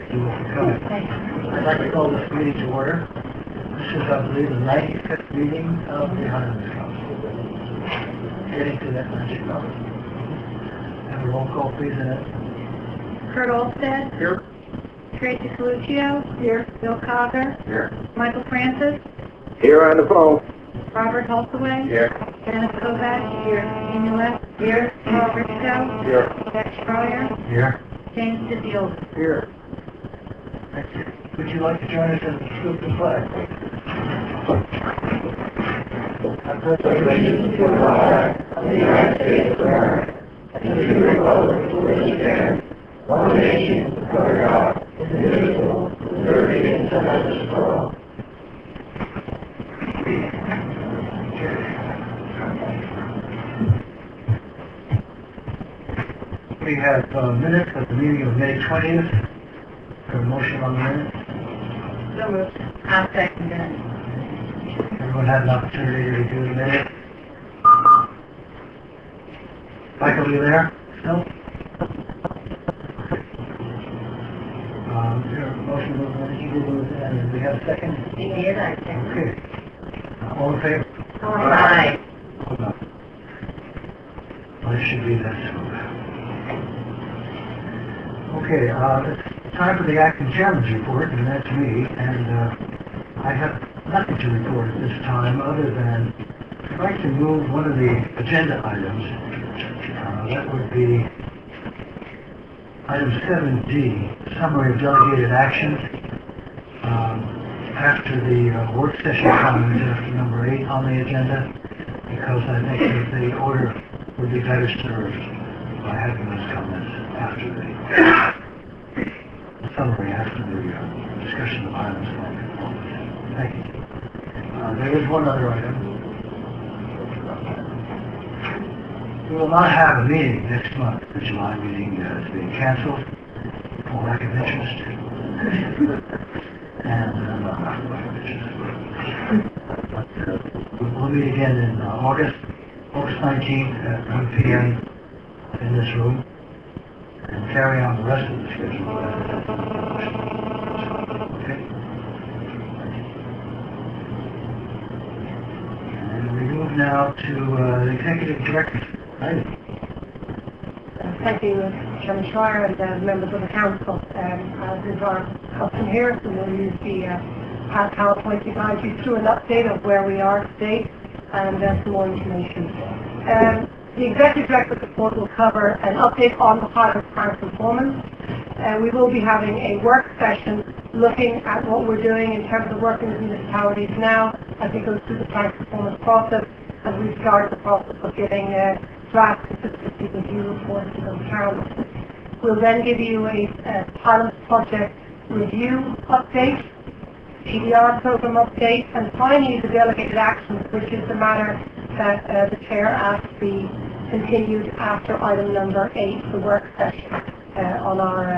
you for coming. I'd like to call this meeting to order. This is, I believe, the 95th meeting of the Highlands Council. Getting to that magic number. Have a roll call, please, Annette. Kurt Olstead. Here. Tracy Coluccio. Here. Bill Cotter. Here. Michael Francis. Here on the phone. Robert Holsaway. Here. Dennis Kovac. Here. Amy West. Here. Paul Risto. Here. Jack Schreier. Here. James DeDiol. Here. Thank you. Would you like to join us in the salute the flag? I pledge allegiance to the flag of the United States of America and to the republic for which it stands, one nation, under God, indivisible, with liberty and justice for all. We have minutes of the meeting of May 20th. For a motion on the minutes. So moved. I'll second that. Everyone had an opportunity to review the minutes. Michael, are you there? No? Is there a motion to move? You did move it, and we have a second? He did, I think. Okay. All in favor? Aye. Hold on. Well, it should be this. Okay, it's time for the acting chairman's report, and that's me, and I have nothing to report at this time other than I'd like to move one of the agenda items. That would be item 7D, summary of delegated actions. After the work session comments, after number 8 on the agenda, because I think that the order would be better served by having those comments after the summary, after the discussion of items. Thank you. There is one other item. We will not have a meeting next month. The July meeting is being canceled for lack of interest. And not lack of interest. But we'll meet again in August 19th at 1 p.m. in this room and carry on the rest of the schedule. Okay? And we move now to the Executive Director's item. Thank you, Chairman Schreier and members of the Council. As is our custom here, so we'll use the PowerPoint to guide you through an update of where we are today and some more information. The Executive Director's report will cover an update on the Highlands Plan performance. We will be having a work session looking at what we're doing in terms of working with municipalities now as we go through the plan performance process, as we start the process of giving draft consistency review reports to those towns. We'll then give you a pilot project review update, PDR program update, and finally the delegated actions, which is the matter that the Chair asked be continued after item number 8, the work session on our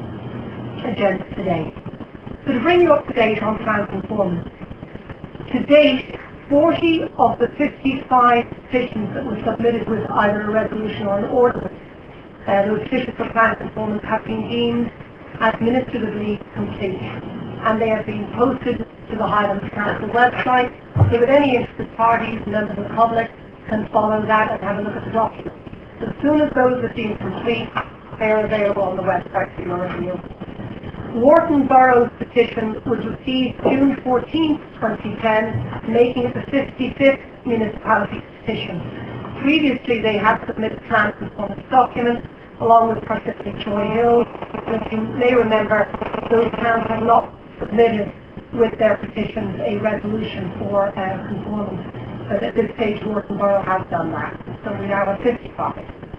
agenda today. So to bring you up to date on plan performance, to date 40 of the 55 petitions that were submitted with either a resolution or an ordinance, those petitions for plan performance have been deemed administratively complete, and they have been posted to the Highlands Council website, so that any interested parties, members of the public, can follow that and have a look at the documents. So as soon as those are deemed complete, they are available on the website for your review. Wharton Borough's petition was received June 14, 2010, making it the 55th municipality petition. Previously, they had submitted plan performance documents along with Pacific Joy Hills. As you may remember, those towns have not submitted with their petitions a resolution for conformance. But at this stage, Wharton Borough has done that. So we now have 55.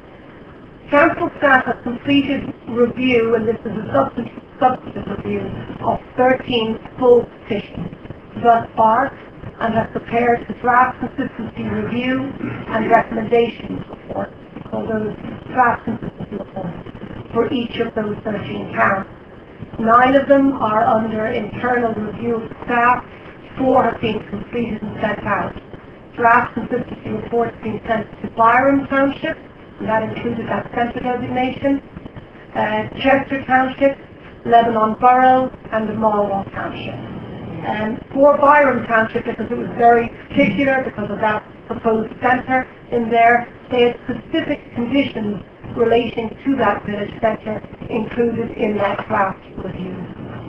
Council staff has completed review, and this is a substantive review, of 13 full petitions thus far, and has prepared the draft consistency review and recommendations report, called those draft consistency reports, for each of those 13 towns. 9 of them are under internal review of staff, 4 have been completed and sent out. Draft consistency reports being sent to Byron Township, and that included that centre designation, Chester Township, Lebanon Borough, and the Marlwell Township. For Byram Township, because it was very particular because of that proposed centre in there, they had specific conditions relating to that village centre included in that draft review.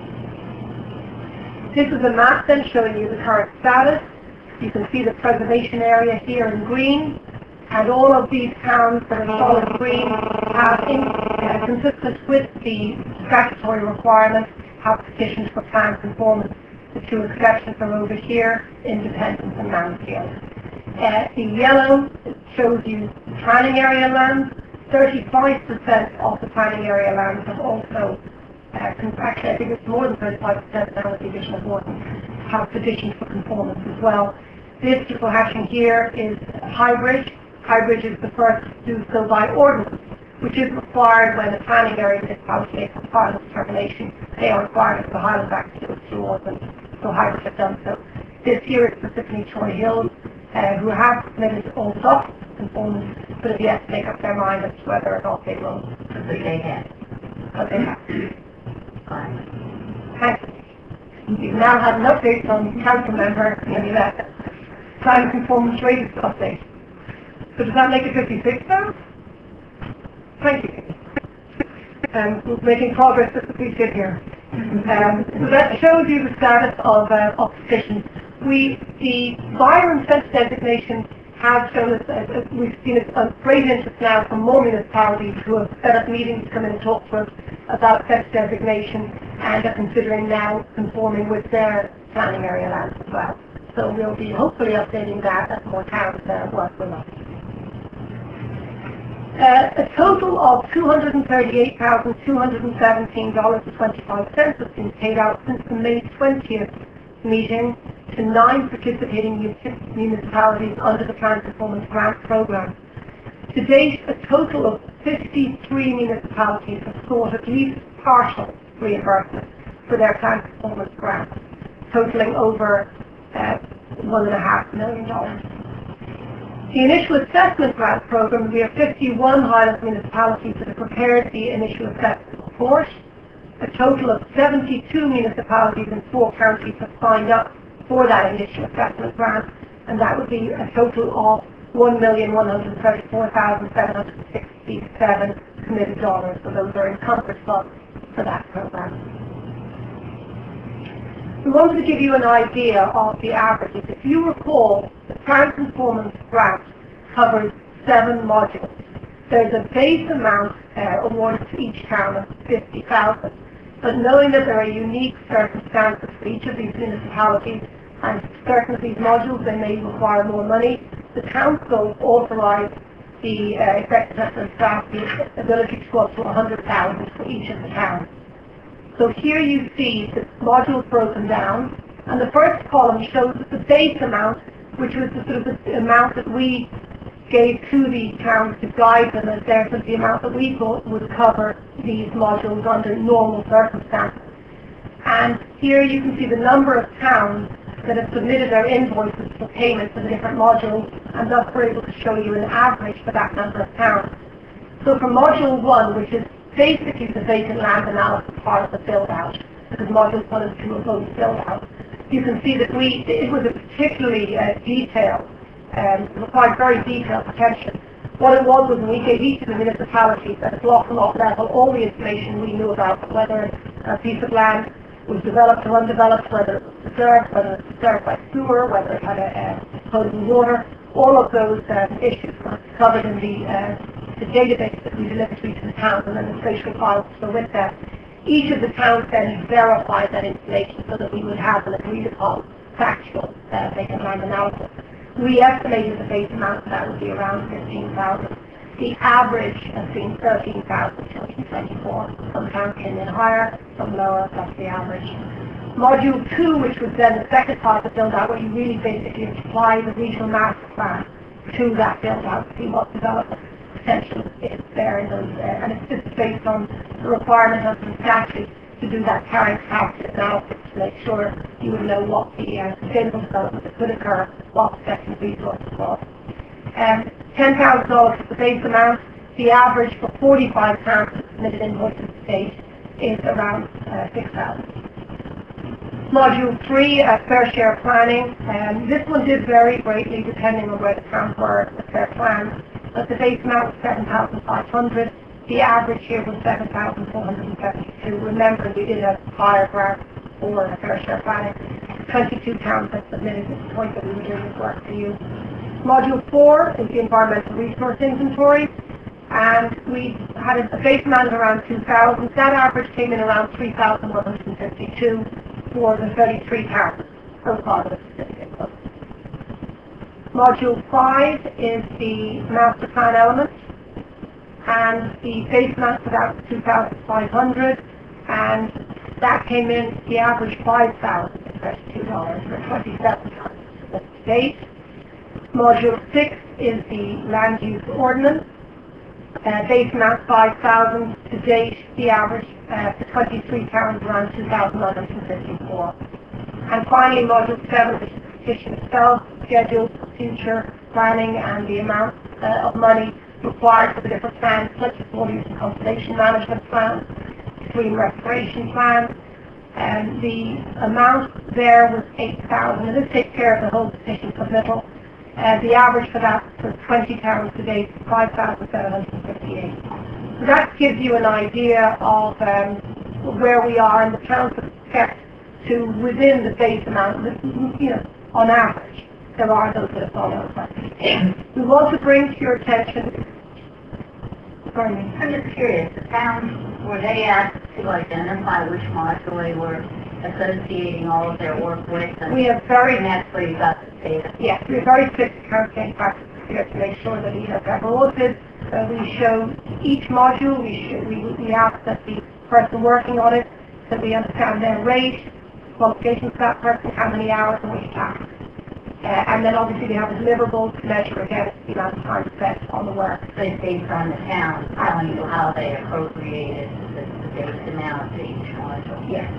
This is a map then showing you the current status. You can see the preservation area here in green, and all of these towns that are solid green have, consistent with the statutory requirements, have petitions for plan conformance. The two exceptions are over here, Independence and Mansfield. The yellow shows you planning area lands. 35% of the planning area lands have also, actually I think it's more than 35% now with the addition of Morton, have petitions for conformance as well. This triple hashing here is Highbridge. Highbridge is the first to do so by ordinance, which is required when the planning area municipality makes a final determination. They are required for the Highland Act to do it through ordinance, so Highbridge have done so. This year is specifically Troy Hills, who have submitted all soft conformance, but have yet to make up their mind as to whether or not they will. But they have. But they have. Fine. Thank you. You've now had an update from council member in that plan conformance rate update. So does that make it 56 now? Thank you. We're making progress as we sit here. So that shows you the status of petitions. The Byram Centre designation has shown us, we've seen a great interest now from more municipalities who have set up meetings to come in and talk to us about Centre designation and are considering now conforming with their planning area lands as well. So we'll be hopefully updating that as more towns work with us. A total of $238,217.25 has been paid out since the May 20th meeting to 9 participating municipalities under the Plan Conformance Grant Programme. To date, a total of 53 municipalities have sought at least partial reimbursement for their Plan Conformance grants, totaling over $1.5 million. The initial assessment grant program, we have 51 Highlands municipalities that have prepared the initial assessment report. A total of 72 municipalities in 4 counties have signed up for that initial assessment grant, and that would be a total of $1,134,767 committed dollars. So those are encumbered funds for that program. We wanted to give you an idea of the averages. If you recall, the Plan Conformance grant covers 7 modules. There's a base amount awarded to each town of $50,000. But knowing that there are unique circumstances for each of these municipalities, and certain of these modules, they may require more money, the council authorised the effectiveness and staff the ability to go up to $100,000 for each of the towns. So here you see the modules broken down, and the first column shows the base amount, which was the sort of the amount that we gave to the towns to guide them as there was the amount that we thought would cover these modules under normal circumstances. And here you can see the number of towns that have submitted their invoices for payment for the different modules, and thus we're able to show you an average for that number of towns. So for module 1, which is basically the vacant land analysis part of the build-out, because modules 1 and 2 are both build-out, you can see that it was a particularly detailed, required very detailed attention. What it was we gave each of the municipalities at a block and lot level all the information we knew about whether a piece of land was developed or undeveloped, whether it was preserved, whether it was preserved by sewer, whether it had a potable water. All of those issues were covered in the database that we delivered to each of the towns, and then the spatial files go with that. Each of the towns then verified that information so that we would have an agreed upon factual vacant land analysis. We estimated the base amount of that would be around 15,000. The average has been 13,224. Some towns came in higher, some lower, that's the average. Module 2, which was then the second part of the build-out, where you really basically apply the regional master plan to that build-out to see what development potential is there in those, and it's just based on the requirement of the statute to do that carrying capacity analysis to make sure you would know what the sustainable development that could occur, what the second resources was. $10,000 is the base amount. The average for 45 towns that submitted invoices to date is around 6,000. Module 3, fair share planning. This one did vary greatly depending on where the towns were at the fair plan, but the base amount was 7,500. The average here was 7,472. Remember, we did a higher grant for fair share planning. 22 towns have submitted at the point that we were doing this work for you. Module 4 is the environmental resource inventory, and we had a base amount of around 2,000. That average came in around 3,152 for the 33 towns so far that have submitted. Module 5 is the master plan element, and the base amount for that was 2,500, and that came in the average $5,032 for 27 tons to date. Module 6 is the land use ordinance. Base amount 5,000 to date. The average for 23 towns around 2,154. And finally, Module 7, which is the petition itself, schedule, future planning, and the amount of money required for the different plans, such as water use and conservation management plans, stream restoration plans. And the amount there was 8,000, and this takes care of the whole petition submittal. The average for that for 20 towns today is 5,758. So that gives you an idea of where we are, and the towns have kept to within the base amount, on average. There are those that have gone over. We want to bring to your attention, I'm just curious, the towns, were they asked to identify which module they were associating all of their work with? And we have very, and that's where you got the data. yes, we have very strict campaign practices here to make sure that we have audited. We show each module, we ask that the person working on it, that we understand their rate, qualifications for that person, how many hours and which tasks. And then obviously we have a deliverable to measure against the amount of time spent on the work. So it's based on the town telling you how they appropriated the base amount to each module. Yes.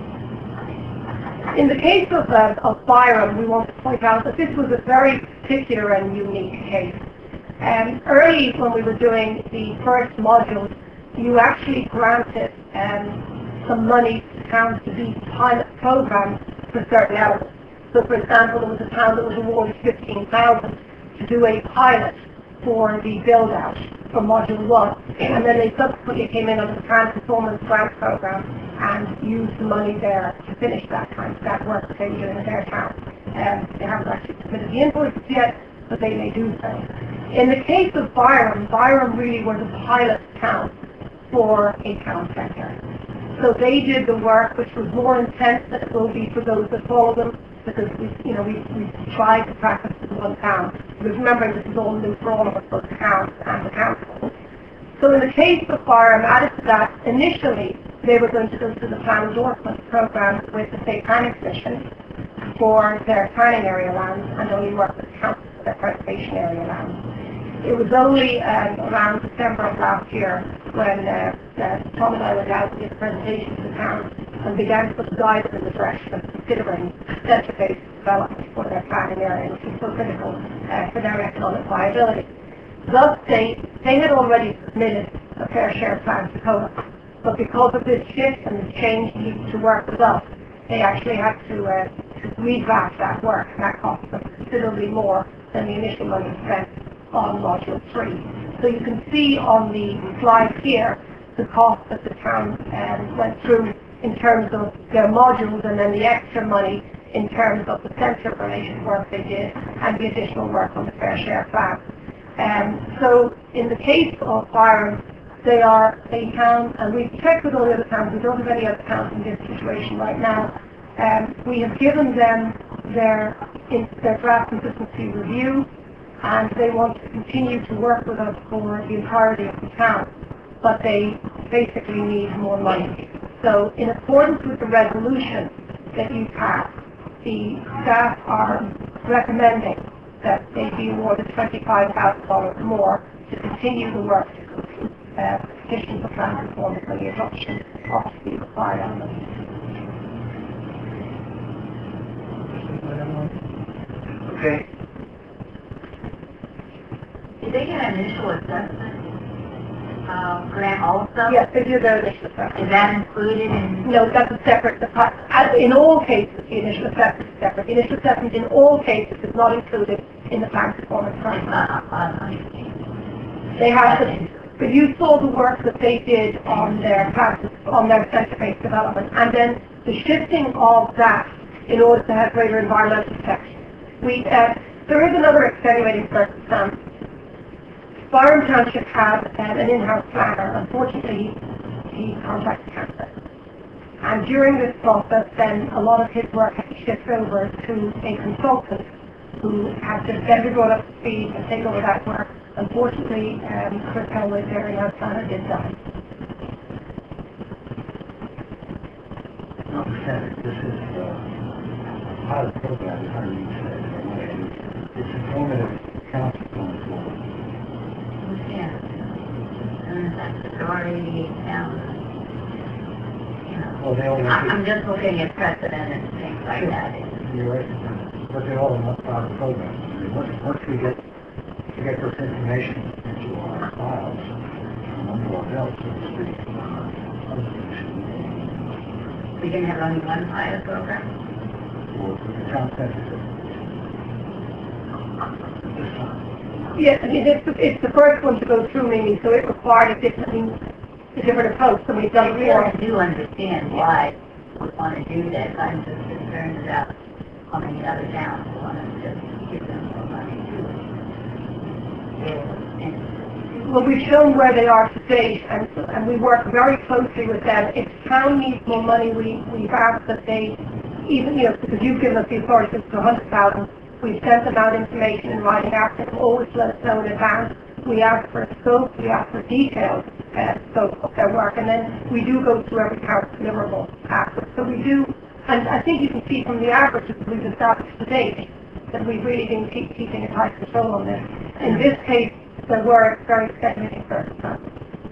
In the case of Byram, we want to point out that this was a very particular and unique case. Early when we were doing the first module, you actually granted some money to towns to do pilot programs for certain elements. So, for example, there was a town that was awarded 15,000 to do a pilot for the build-out for Module 1, and then they subsequently came in under the Plan Performance Grant Program and used the money there to finish that work that they were doing in their town. They haven't actually submitted the invoices yet, but they may do so. In the case of Byram, Byram really was a pilot town for a town centre. So they did the work, which was more intense than it will be for those that follow them, because we tried to practice in one town. Because remembering this is all new for all of us, both the towns and the council. So in the case of Byram, added to that, initially they were going to go through the plan endorsement program with the State Planning Commission for their planning area lands and only work with the council for their conservation area lands. It was only around December of last year when Tom and I went out to give a presentation to the town and began to put the guidance in the direction of considering centre-based development for their planning area, which is so critical for their economic viability. Thus, they had already submitted a fair share plan to COA, but because of this shift and the change to work with us, they actually had to redraft that work, and that cost them considerably more than the initial money spent on Module 3. So you can see on the slide here the cost that the town went through in terms of their modules, and then the extra money in terms of the centre-related work they did and the additional work on the fair share plan. So in the case of Byram, they are a town, and we've checked with all the other towns, we don't have any other towns in this situation right now. We have given them their draft consistency review, and they want to continue to work with us for the entirety of the town, but they basically need more money. So in accordance with the resolution that you passed, the staff are recommending that they be awarded $25,000 more to continue the work to complete petition for plan performance and the adoption of the required elements. Okay. Did they get an initial assessment grant also? Yes, they do their initial Is assessment. that included in? No, that's a separate, as in all cases, the initial assessment is separate. The initial assessment in all cases is not included in the plan performance plan. They have to, but you saw the work that they did on their practice, on their center-based development, and then the shifting of that in order to have greater environmental protection. There is another extenuating circumstance. Byron Township had an in-house planner. Unfortunately, he contracted cancer. And during this process, then a lot of his work had to shift over to a consultant who had to get everyone up to speed and take over that work. Unfortunately, Chris Hellway, their in-house planner, did die. Notwithstanding, this is part of the program, as Harley said, and it's informative council going forward. Yeah. And that's already down. Well, they all want I'm just looking at precedent and things like Sure. that. You're right, but they're all not part of the program. I mean, once we get this information into our files, under our belt, so to speak, other things should be We can have only one pilot program. for the town center. This time. Yes, I mean, it's the first one to go through me, so it required a different approach than we've I done before. really do understand why we want to do that. I'm just concerned about how many other towns want to just give them more money to. Well, we've shown where they are to date, and we work very closely with them. If town needs more money, we've asked that they, even, because you've given us the authority to 100,000, we've sent them out information in writing after them, always let us know in advance. We ask for a scope, we ask for detailed scope of their work, and then we do go through every council deliverable after. So we do, and I think you can see from the averages we've established to date that we've really been keeping a tight control on this. In this case, there were very extenuating circumstances.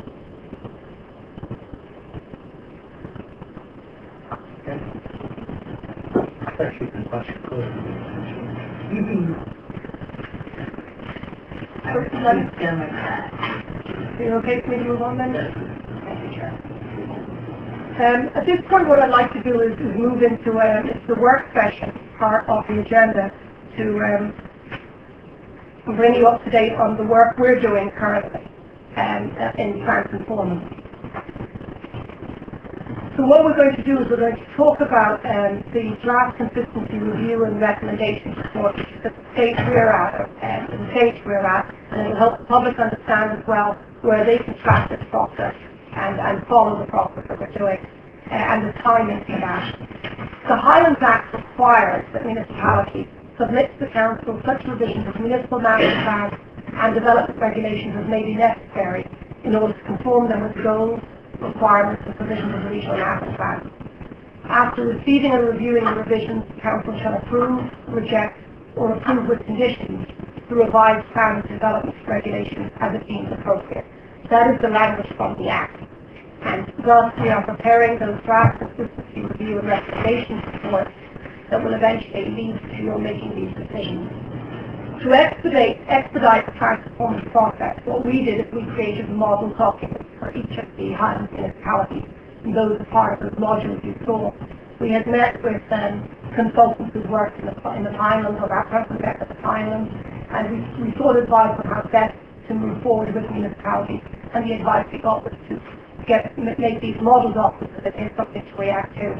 Okay? Especially in budget closing. Are you okay for me to move on then? Thank you, Chair. At this point, what I'd like to do is move into the work session part of the agenda to bring you up to date on the work we're doing currently in Plans and Performance. So what we're going to do is we're going to talk about the draft consistency review and recommendation report, which is the stage we're at, and it will help the public understand as well where they can track this process and follow the process that we're doing, and the timing for that. The Highlands Act requires that municipalities submit to the council such revisions of municipal master plans and development regulations as may be necessary in order to conform them with goals, requirements, and provisions of the regional master plan. After receiving and reviewing the revisions, the council shall approve, reject, or approve with conditions the revised plan and development regulations as it deems appropriate. That is the language from the Act. And thus we are preparing those draft consistency review and recommendation reports that will eventually lead to your making these decisions. To expedite the plan performance process, what we did is we created model documents for each of the Highlands municipalities, and those are part of the modules you saw. We had met with consultants who worked in the Highlands, or that person met at the Highlands, and we sought advice on how best to move forward with municipalities, and the advice we got was to make these model documents so that there's something to react to.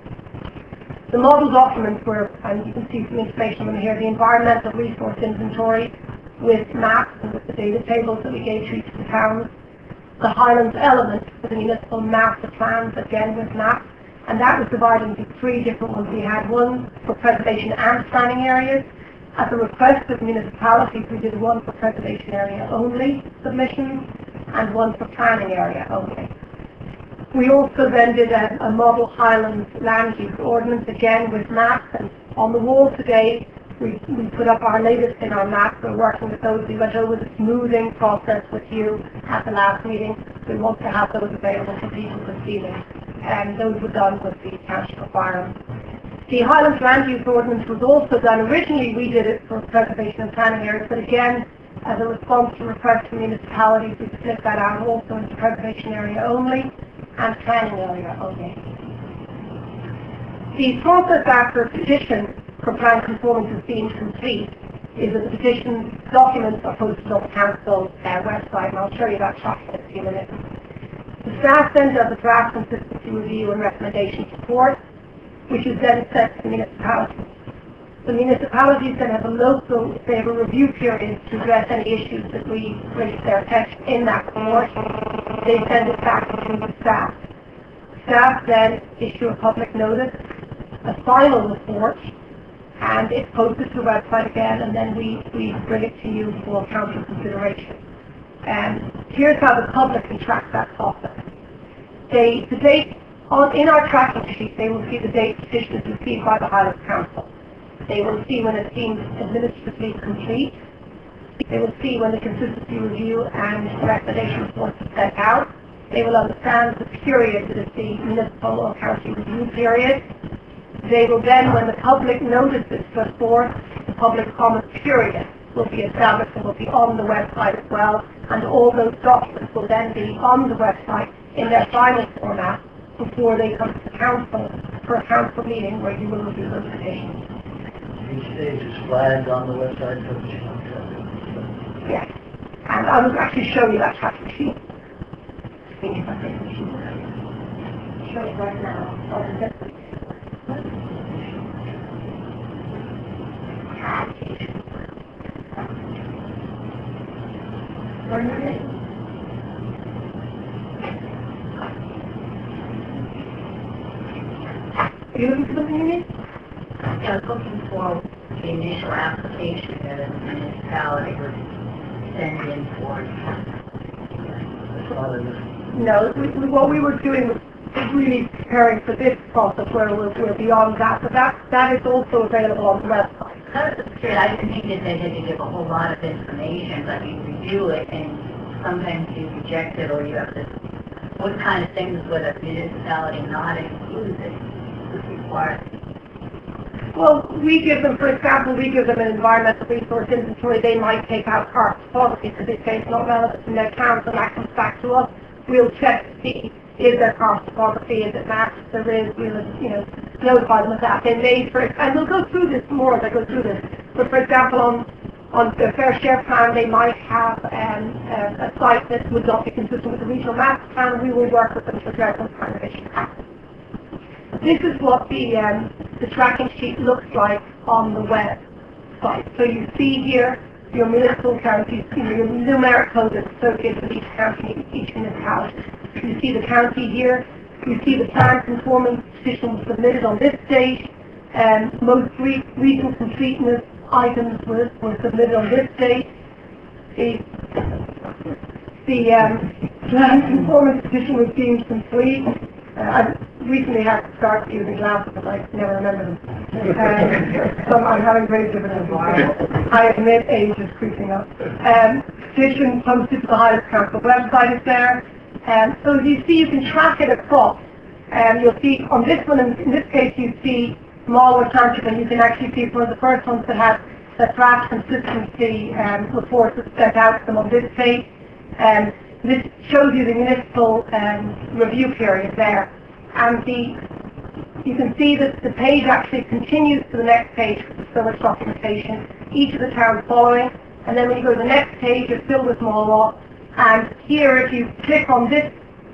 The model documents were, and you can see some information on them here, the environmental resource inventory with maps and with the data tables that we gave to each of the towns. The Highlands element for the municipal master plans, again with maps, and that was divided into three different ones. We had one for preservation and planning areas. At the request of municipalities, we did one for preservation area only submissions and one for planning area only. We also then did a model Highlands land use ordinance, again with maps, and on the wall today we put up our latest in our maps. We're working with those. We went over the smoothing process with you at the last meeting. We want to have those available for people to see them, and those were done with the Township of Byron. The Highlands land use ordinance was also done. Originally we did it for preservation and planning areas, but again as a response to requests from municipalities, we split that out also into preservation area only and planning area only. The process after a petition for plan conformance is deemed complete is that the petition documents are posted on the council's website, and I'll show you that shortly in a few minutes. The staff then does a draft consistency review and recommendation report, which is then sent to the municipalities. The municipalities then have a review period to address any issues that we bring to their attention in that report. They send it back to the staff. Staff then issue a public notice, a final report, and it's posted to the website again, and then we bring it to you for council consideration. Here's how the public can track that process. In our tracking sheet, they will see the date petition is received by the Highlands Council. They will see when it's deemed administratively complete. They will see when the consistency review and recommendation reports are set out. They will understand the period that is the municipal or county review period. They will then, when the public notice is put forth, the public comment period will be established and will be on the website as well, and all those documents will then be on the website in their final format before they come to the council for a council meeting where you will review those petitions. Each stage is flagged on the website for the Yes, and I will actually show you that tracking sheet. Show it right now. Are you looking for something you need? Yeah, I was looking for the initial application that a municipality would send in for. No, what we were doing was really preparing for this process where we're beyond that, but that is also available on the website. I didn't think that they had to give a whole lot of information, but you review it and sometimes you reject it or you have to, what kind of things would a municipality not include that is required? Well, we give them, for example, an environmental resource inventory. They might take out carbon policy because they say it's not relevant in their towns, and that comes back to us. We'll check to see, is there carbon policy, is it matched, if there is, we'll, notify them of that. They may, and we'll go through this more as I go through this, but for example, on the fair share plan, they might have a site that would not be consistent with the regional master plan, and we will work with them to address those kind of issues. This is what the tracking sheet looks like on the website. So you see here your municipal counties, your numeric code that's associated with each county, each municipality. You see the county here. You see the plan conforming petition was submitted on this date. Most recent completeness items were submitted on this date. The plan conformance petition was deemed complete. I recently had to start using glasses, but I never remember them. So I'm having great difficulty. I admit age is creeping up. Petition posted to the Highlands Council website is there. So you see, you can track it across. You'll see on this one, in this case, you see Smallwood Township, and you can actually see one of the first ones that has the draft consistency report that's set out to them on this page. This shows you the municipal review period there. And you can see that the page actually continues to the next page for the village documentation, each of the towns following. And then when you go to the next page, it's filled with small law. And here, if you click on this,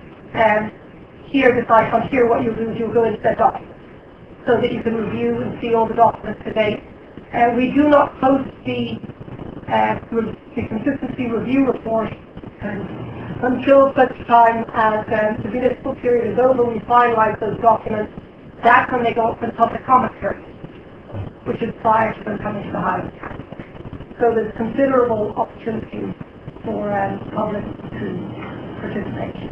this icon here, what you'll do is you'll go into the documents so that you can review and see all the documents to date. We do not post the consistency review report until such time as the municipal period is over. We finalize those documents. That's when they go up for the public comment period, which is prior to them coming to the Highlands Council. So there's considerable opportunity for public to participate.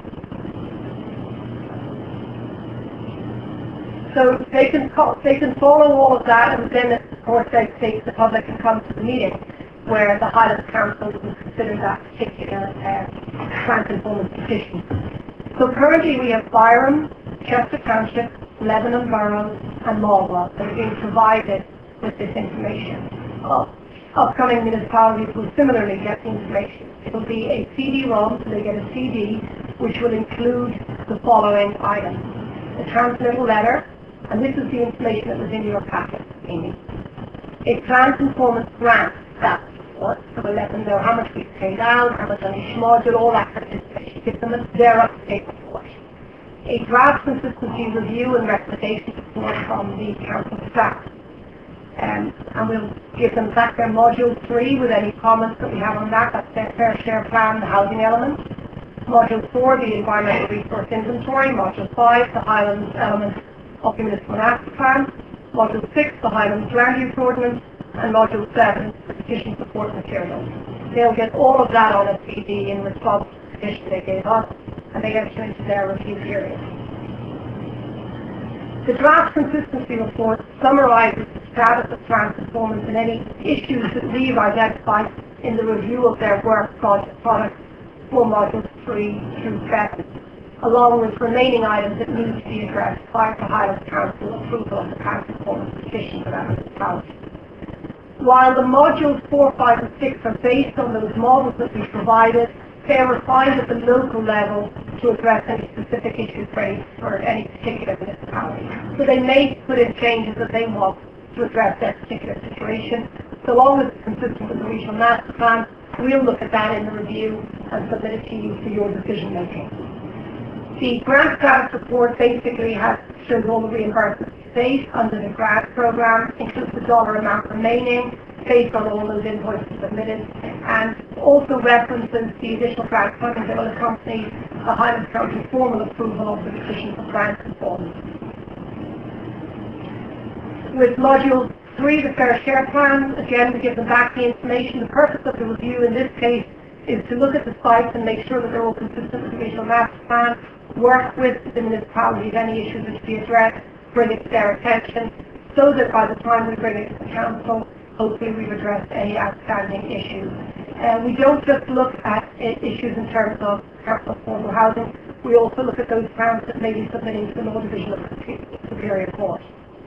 So they can follow all of that, and then of course the public can come to the meeting where the Highlands Council will consider that particular plan conformance petition. So currently we have Byram, Chester Township, Lebanon Borough, and Malwa that are being provided with this information. upcoming municipalities will similarly get the information. It will be a CD-ROM, so they get a CD, which will include the following items. A transmittal letter, and this is the information that was in your packet, Amy. A plan performance grant, that's what, so we'll let them know how much we've paid out, how much on each module, all that kind of information. Give them their up-to-date report. A draft consistency review and recommendation report from the council staff. And we'll give them back their module 3 with any comments that we have on that. That's their fair share plan, the housing element. Module 4, the environmental resource inventory. Module 5, the Highlands element of the municipal master plan. Module 6, the Highlands land use ordinance. And Module 7, the petition support materials. They'll get all of that on a CD in response to the petition they gave us, and they enter into their review period. The draft consistency report summarizes the status of plan performance and any issues that we've identified in the review of their work products for modules 3 through 7, along with remaining items that need to be addressed prior to Highlands Council approval of the plan performance petition for that municipality. While the modules 4, 5 and 6 are based on those models that we provided, they are refined at the local level to address any specific issues raised for any particular municipality. So they may put in changes that they want to address their particular situation. So long as it's consistent with the regional master plan, we'll look at that in the review and submit it to you for your decision making. The grant status report basically shows all the reimbursements to date under the grant program, includes the dollar amount remaining based on all those invoices submitted, and also references the additional grant funding that will accompany the Highlands County formal approval of the petition for grant conformance. With Module 3, the Fair Share Plan, again we give them back the information. The purpose of the review in this case is to look at the sites and make sure that they're all consistent with the regional master plan, work with the municipalities, any issues that should be addressed, bring it to their attention, so that by the time we bring it to the council, hopefully we've addressed any outstanding issues. We don't just look at issues in terms of council affordable housing, we also look at those plans that may be submitting to the Law Division of the Superior Court.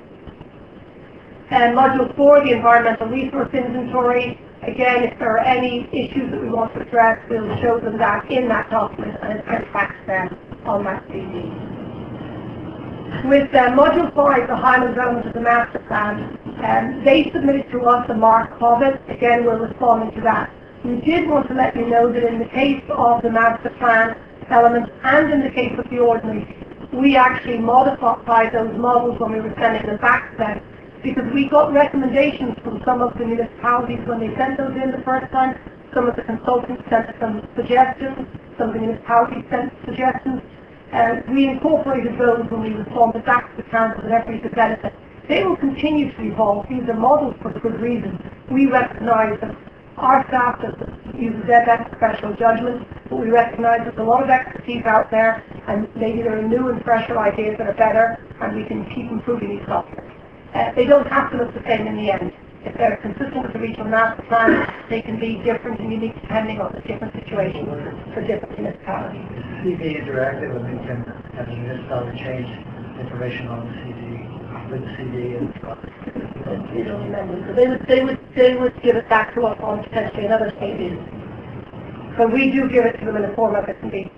Module 4, the environmental resource inventory. Again, if there are any issues that we want to address, we'll show them that in that document and it's sent back to them on that CD. With Module 5, the Highlands element of the master plan, they submitted to us a mark of it. Again, we're responding to that. We did want to let you know that in the case of the master plan element and in the case of the ordinance, we actually modified those models when we were sending them back to them, because we got recommendations from some of the municipalities when they sent those in the first time. Some of the consultants sent some suggestions, some of the municipalities sent suggestions. We incorporated those when we responded back to the council and everybody could benefit. They will continue to evolve. These are models for good reason. We recognise that our staff uses their professional judgment, but we recognise there's a lot of expertise out there, and maybe there are new and fresher ideas that are better, and we can keep improving these documents. They don't have to look the same in the end. If they're consistent with the regional master plan, they can be different and unique depending on the different situations for different municipalities. Is CD interactive, and we can have the municipality change information on the CD, with the CD and You don't remember. So they would give it back to us on potentially another CD. But we do give it to them in a format that can be.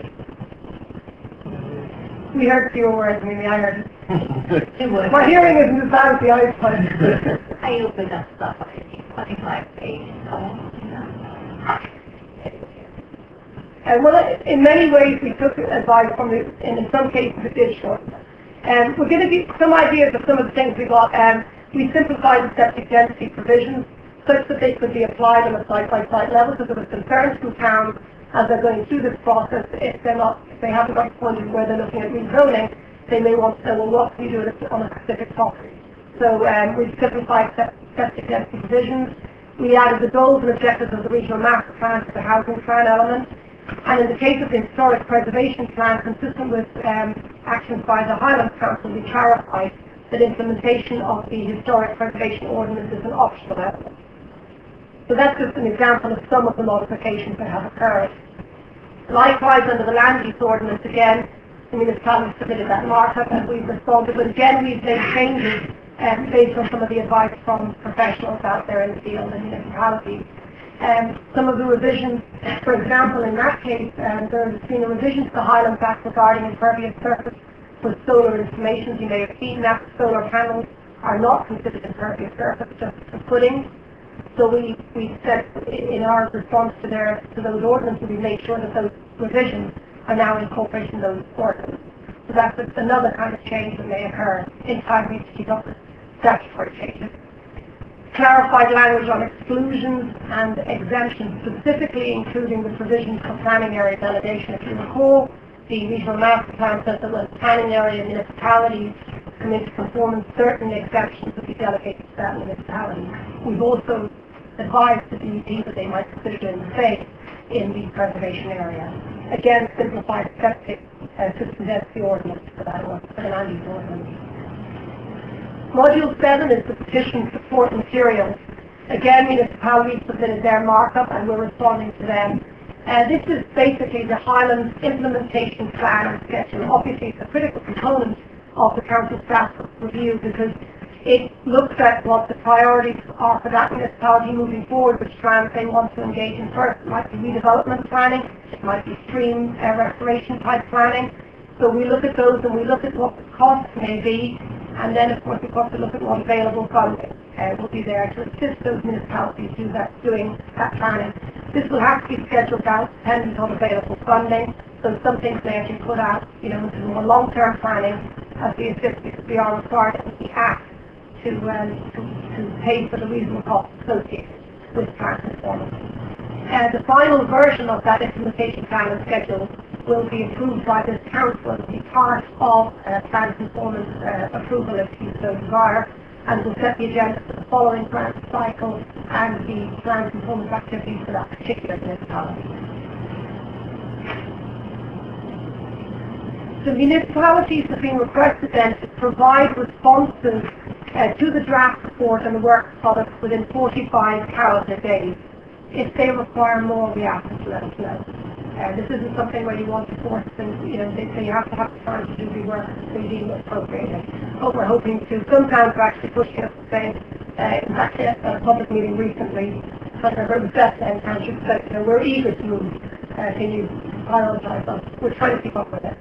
We heard fewer words, maybe I heard it. My hearing isn't as bad as the eyesight. I opened up stuff on 25 pages. Well, in many ways we took advice from the, and in some cases it did shorten. We're going to give some ideas of some of the things we got. We simplified the septic density provisions such that they could be applied on a site-by-site level, because there was concerns from towns as they're going through this process. If they haven't got to the point where they're looking at rezoning, they may want to know, well, what can we do on a specific property? So we've simplified septic density provisions. We added the goals and objectives of the regional master plan to the housing plan element. And in the case of the historic preservation plan, consistent with actions by the Highlands Council, we clarified that implementation of the historic preservation ordinance is an optional element. So that's just an example of some of the modifications that have occurred. Likewise, under the land use ordinance, again, the municipality submitted that markup and we've responded, but again we've made changes based on some of the advice from professionals out there in the field and municipalities. Some of the revisions, for example, in that case, there's been a revision to the Highlands Act regarding impervious surface for solar installations. You may have seen that solar panels are not considered impervious surface, just for footings. So we said in our response to those ordinances, we made sure that those revisions are now incorporated in those ordinances. So that's another kind of change that may occur in time we keep up with statutory changes. Clarified language on exclusions and exemptions, specifically including the provisions for planning area delegation. If you recall, the regional master plan says that when planning area municipalities come into conformance, certain exemptions will be delegated to that municipality. We've also advised the DEP that they might consider doing the same in the preservation area. Again, simplified septic system density ordinance for that one, for the land use ordinance. Module 7 is the petition support materials. Again, municipalities submitted their markup and we're responding to them. This is basically the Highlands implementation plan and schedule. Obviously, it's a critical component of the council staff review because it looks at what the priorities are for that municipality moving forward, which strands they want to engage in first. It might be redevelopment planning, it might be stream restoration type planning. So we look at those and we look at what the costs may be, and then of course we've got to look at what available funding will be there to assist those municipalities doing that planning. This will have to be scheduled out depending on available funding. So some things may actually put out, into more long-term planning as we assist because we are required in the Act to pay for the reasonable costs associated with plan performance. The final version of that implementation plan and schedule will be approved by this council and be part of plan performance approval if you so desire, and will set the agenda for the following grant cycle and the plan performance activities for that particular municipality. The municipalities have been requested then to provide responses to the draft report and the work product within 45 calendar days. If they require more, we ask them to let us know. This isn't something where you want to force things, they say you have to have the time to do the work so you deem it appropriately. But we're hoping to, sometimes we're actually pushing us to say, in fact, at a public meeting recently, Senator Beth and Councillor said, we're eager to move. Can you prioritise us? We're trying to keep up with it.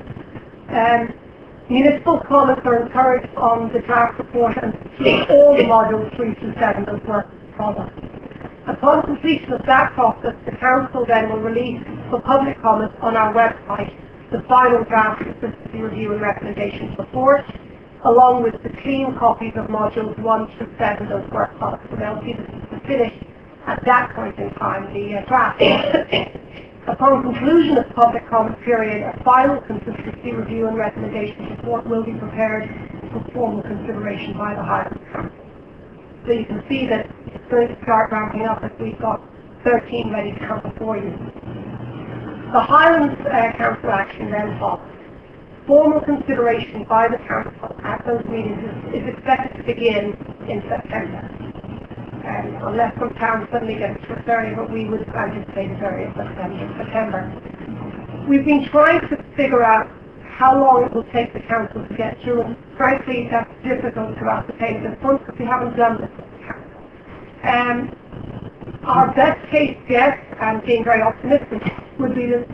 Municipal comments are encouraged on the draft report and all the modules 3 through 7 of work product. Upon completion of that process, the Council then will release for public comment on our website the final draft consistency review and recommendations report, along with the clean copies of modules 1 through 7 of work products. So they'll see the finished at that point in time, the draft. Upon conclusion of the public comment period, a final consistency review and recommendations report will be prepared for formal consideration by the Highlands Council. So you can see that it's going to start ramping up as we've got 13 ready to come before you. The Highlands Council action then follows. Formal consideration by the Council at those meetings is expected to begin in September. Unless some town suddenly gets to 30, but we would anticipate as early as September. We've been trying to figure out how long it will take the Council to get through, and frankly that's difficult to ascertain at this point because we haven't done this with the Council. Our best case guess, and being very optimistic, would be that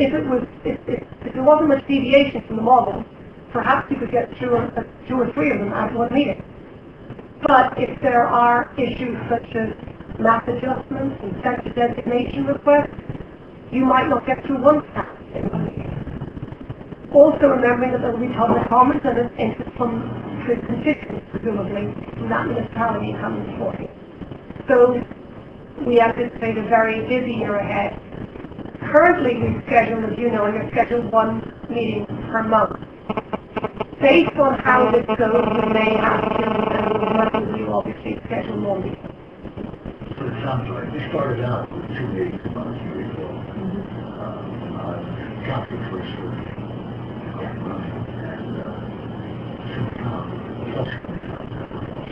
if there wasn't much deviation from the model, perhaps we could get through 2 or 3 of them at one meeting. But if there are issues such as map adjustments and sector designation requests, you might not get through one task in one meeting. Also remembering that there will be public comments and input from the constituents, presumably, from that municipality coming before you. So we anticipate a very busy year ahead. Currently we've scheduled, as you know, we've scheduled 1 meeting per month. Based on how this goes, we may have to, you obviously, schedule more meetings. So it sounds like we started out with 2 meetings a month, you recall. Council first week, and subsequent council,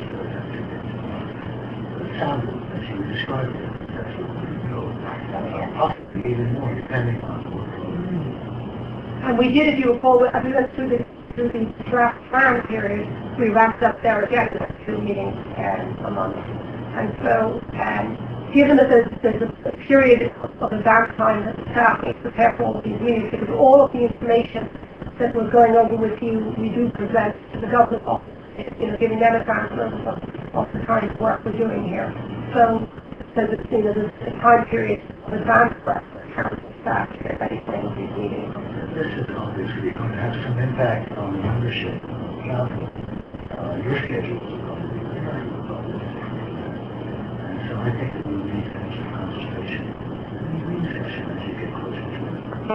it sounded, as you described it, that's what we go. Possibly even more, depending on the workload. And we did, if you recall, as we went through through the draft plan period, we ramped up their agenda to meetings a month. And so, given that there's a period of advance time that the staff needs to prepare for all of these meetings, because all of the information that we're going over with you, we do present to the government office, giving them advance notice of the kind of work we're doing here. So there's a time period of advance work for council staff to get ready for all of these meetings. This is obviously going to have some impact on the membership of the council. Your schedule is going to be very about this. And so I think that we need to have some concentration in the session as you get closer to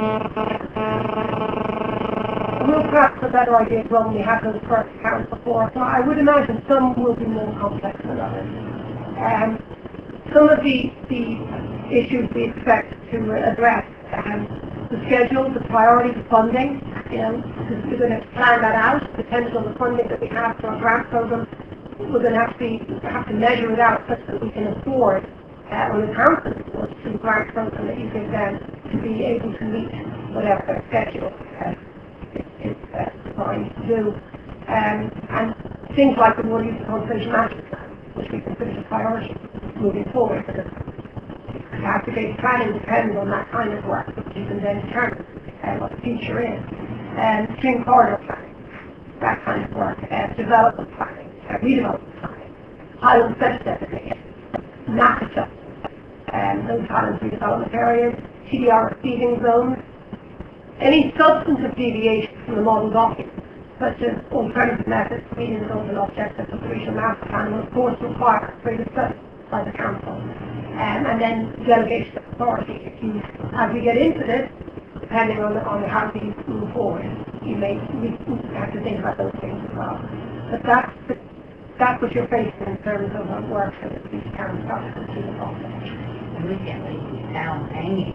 it. We'll perhaps have a better idea when we have those first accounts before. So I would imagine some will be more complex than others. Some of the issues we expect to address, the schedule, the priority, the funding, because we're going to plan that out, depending on the funding that we have for our grant program. We're going to have to measure it out such that we can afford, on the council, to the grant program that you give them to be able to meet whatever their schedule is designed to do. And things like the water use and conservation management plan, which we consider a priority moving forward, because activate planning depends on that kind of work, which you can then determine what the future is. Stream corridor planning, that kind of work, development planning, redevelopment planning, Highland Sedge designation, map adjustment, those Highland redevelopment areas, TDR receiving zones, any substantive deviation from the model document, such as alternative methods for meeting the goals and objectives of the regional master plan, will of course require further study by the council. And then delegation of authority. As we get into this, depending on how things move forward, we have to think about those things as well. But that's what you're facing in terms of what work that these towns have to do the process. Recently, town hanging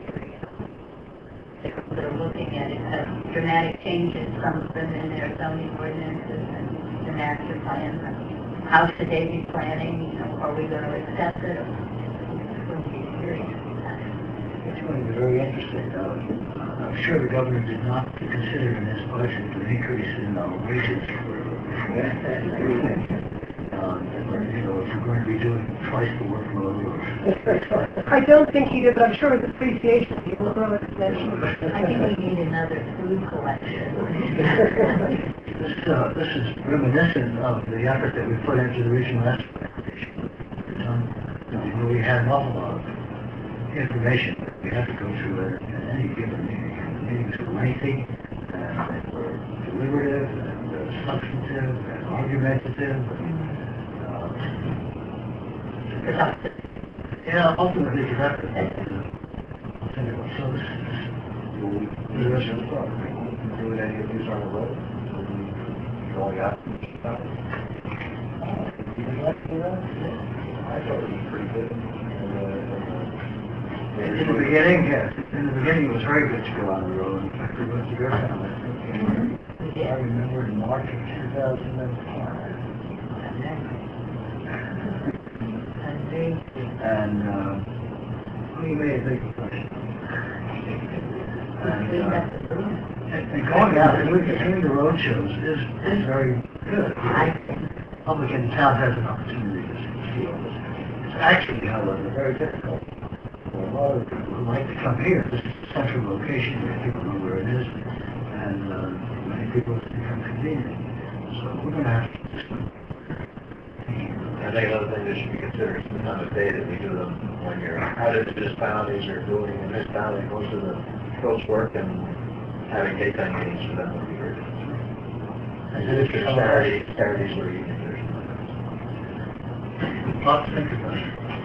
they're looking at it, dramatic changes, some of them in their zoning ordinances and the master plan. How should they be planning? Are we going to accept it? It's going to be very interesting. I'm sure the governor did not consider in his budget an increase in wages if you're going to be doing twice the workload. I don't think he did, but I'm sure his appreciation will grow exponentially. I think we need another food collection. This is reminiscent of the effort that we put into the regional estimate. We had an awful lot of information that we had to go through at any given meeting. Meetings were lengthy, and they were deliberative, and substantive, and argumentative. Productive. Yeah, ultimately productive. So this is the rest of the program. Doing any of these on the road? Going out? I thought it was pretty good. In the beginning, yes. In the beginning, it was very good to go on the road. In fact, we went to your family. I remember in March of 2005. And we made a big impression. And going out and doing the road shows is very good. The public in town has an opportunity to see all this. It's actually, however, very difficult for a lot of people who like to come here. This is a central location where people know where it is, and many people it's become convenient. So we're going to have to I think another thing that should be considered is the time of day that we do them. When you're out of the municipalities or doing in this town, most of the folks work, and having daytime meetings for them would be very difficult. And if there's Saturdays or evenings, there's lots to think about.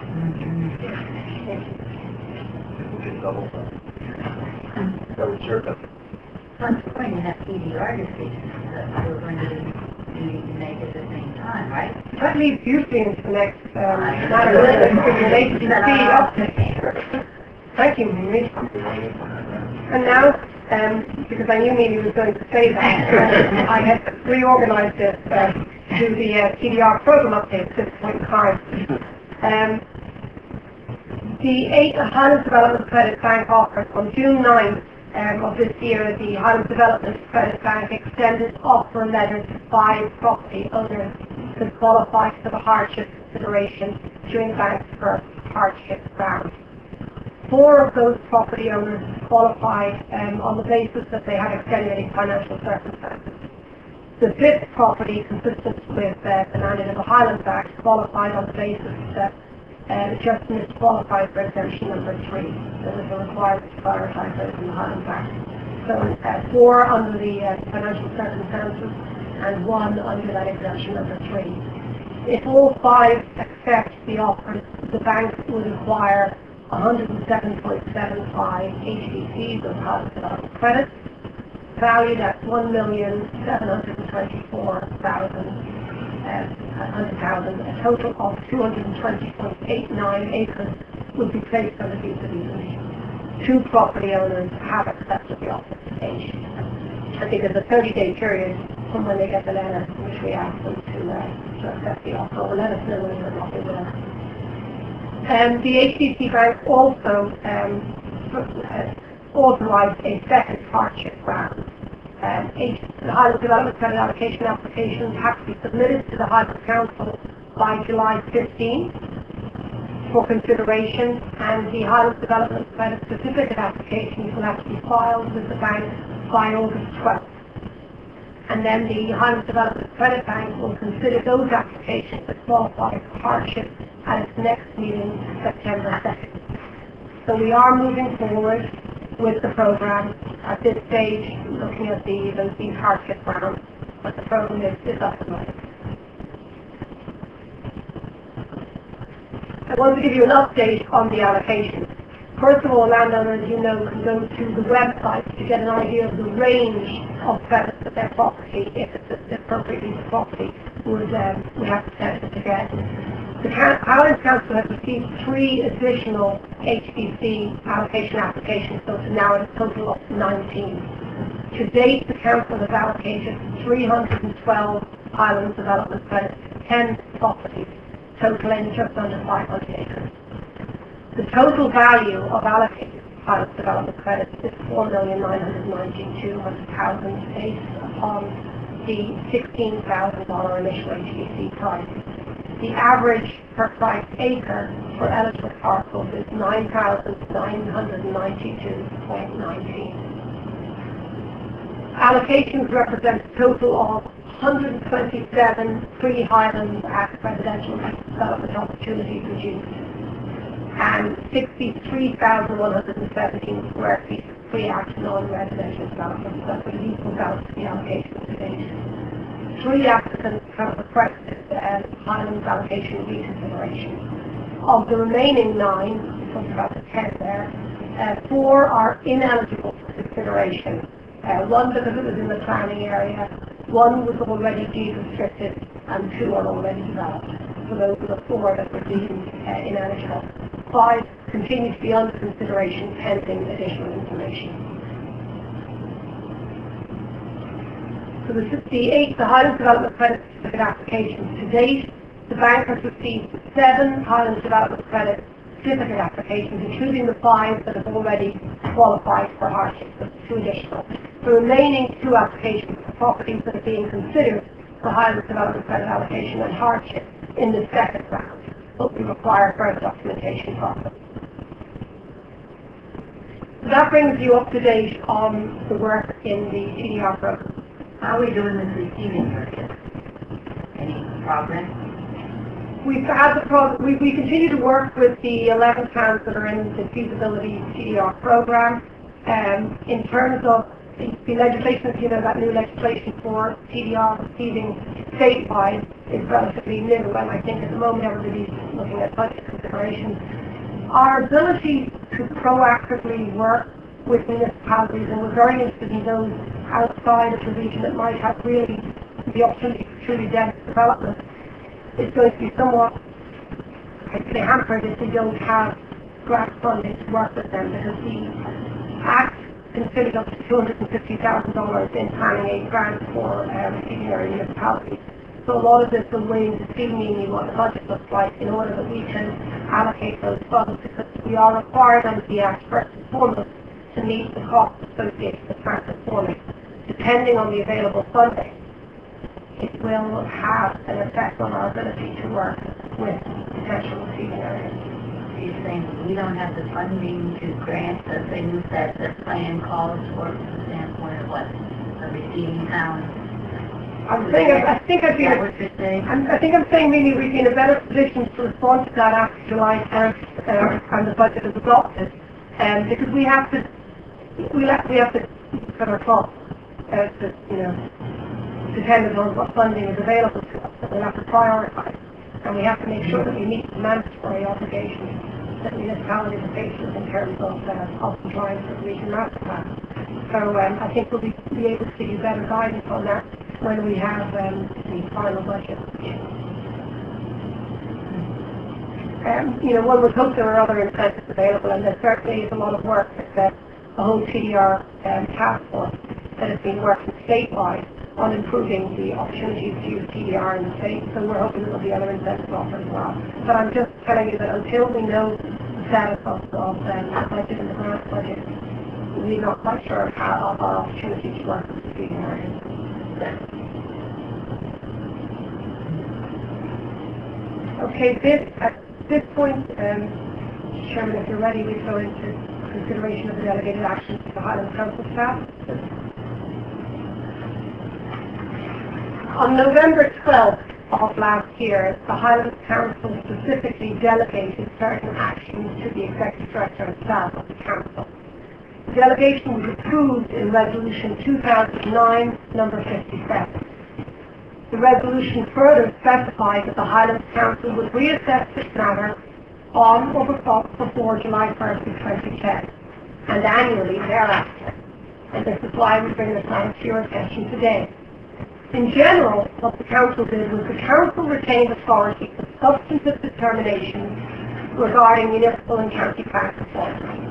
we can double that. Double circle. I'm going to have TDR decisions that we're going to need to make at the same time, right? That leaves you things for next matter related to the update. Thank you, Mimi. And now, because I knew Mimi was going to say that, I had reorganized it to the TDR program update at this point in time. The 8 Highlands Development Credit Bank offers on June 9th of this year, the Highlands Development Credit Bank extended offer letters to 5 property owners to qualify for the hardship consideration during the bank's first hardship round. 4 of those property owners qualified on the basis that they had extenuating financial circumstances. The 5th property, consistent with the mandate of the Highlands Act, qualified on the basis that just misqualified for exemption number 3. There was a requirement to prioritise those in the Highlands Act. So 4 under the financial circumstances and 1 under that exemption number 3. If all 5 accept the offers, the bank would acquire 107.75 HDCs of Highlands Development Credit, valued at $1,724,100,000. A total of 220.89 acres would be placed on the use of these. 2 property owners have accepted the offer to date. I think there's a 30-day period from when they get the letter, which we ask them to accept the offer, or let us know when they're not with us. The HDC Bank also authorised a second hardship round. The Highlands Development Credit Allocation applications have to be submitted to the Highlands Council by July 15 for consideration, and the Highlands Development Credit Certificate applications will have to be filed with the bank by August 12th. And then the Highlands Development Credit Bank will consider those applications that qualify for hardship at its next meeting, September 2nd. So we are moving forward with the program at this stage, looking at these hardship rounds, but the program is up and running. I want to give you an update on the allocations. First of all, landowners, you know, can go to the website to get an idea of the range of credits that their property, if it's an appropriate piece of property, would have potential to get. The Highlands Council has received 3 additional HDC allocation applications, so to now a total of 19. To date, the Council has allocated 312 Highlands Development Credits to 10 properties, totaling just under 500 acres. The total value of allocated Highlands Development Credits is $4,992,000 based upon the $16,000 initial HDC price. The average per price acre for eligible parcels is 9,992.19. Allocations represent a total of 127 pre-Highlands Act residential development opportunities reduced, and 63,117 square feet of pre-act non-residential development. That's a useful balance to the allocation to date. 3 applicants have requested Highlands allocation reconsideration. Of the remaining 9, we talked about the 10 there, 4 are ineligible for consideration. 1 because it was in the planning area, 1 was already deed restricted, and 2 are already developed. So those are the 4 that were deemed ineligible. 5 continue to be under consideration pending additional information. So the Highlands Development Credit Certificate applications to date, the bank has received 7 Highlands Development Credit Certificate applications, including the 5 that have already qualified for hardship, so 2 additional. The remaining 2 applications for properties that are being considered for Highlands Development Credit allocation and hardship in the second round, but we require further documentation process. So that brings you up to date on the work in the TDR program. How are we doing this receiving area? Any progress? We've had we continue to work with the 11 towns that are in the feasibility TDR program. In terms of the legislation, you know, that new legislation for TDR receiving statewide is relatively new, and I think at the moment everybody's looking at budget considerations. Our ability to proactively work with municipalities, and we're very interested in those outside of the region that might have really the opportunity for truly dense development, is going to be somewhat, I'd say, hampered if we don't have grant funding to work with them, because the Act considered up to $250,000 in planning aid grants for receiving area municipalities. So a lot of this will wait to see meaning what the budget looks like in order that we can allocate those funds, because we are required under the Act first and foremost to to meet the costs associated with transforming. Depending on the available funding, it will have an effect on our ability to work with potential receiving areas. You're saying we don't have the funding to grant the things that the plan calls for from the standpoint of what a receiving town. I'm saying, I think I'd be, Is that what you're saying? I think I'm saying maybe we'd be in a better position to respond to that after July 1st and the budget is adopted, because we have to put our costs, dependent on what funding is available to us, that we'll have to prioritise, and we have to make sure that we meet the mandatory obligations that municipalities are faced with in terms of compliance with the regional master plan. So I think we'll be able to give you better guidance on that when we have the final budget. One would hope there are other incentives available, and there certainly is a lot of work that the whole TDR task force that has been working statewide on improving the opportunities to use TDR in the state, so we're hoping there will be other incentives offered as well. But I'm just telling you that until we know the status of the budget and the grant budget, we're not quite sure of our opportunities to work with the receiving areas. Okay, at this point, Chairman, if you're ready, we go into consideration of the delegated actions to the Highlands Council staff. On November 12th of last year, the Highlands Council specifically delegated certain actions to the Executive Director and staff of the Council. The delegation was approved in Resolution 2009, number 57. The resolution further specified that the Highlands Council would reassess this matter on or before July 1st of 2010, and annually thereafter. And this is why we bring this matter to your attention today. In general, what the Council did was the Council retained authority for substantive determinations regarding municipal and county plan performance.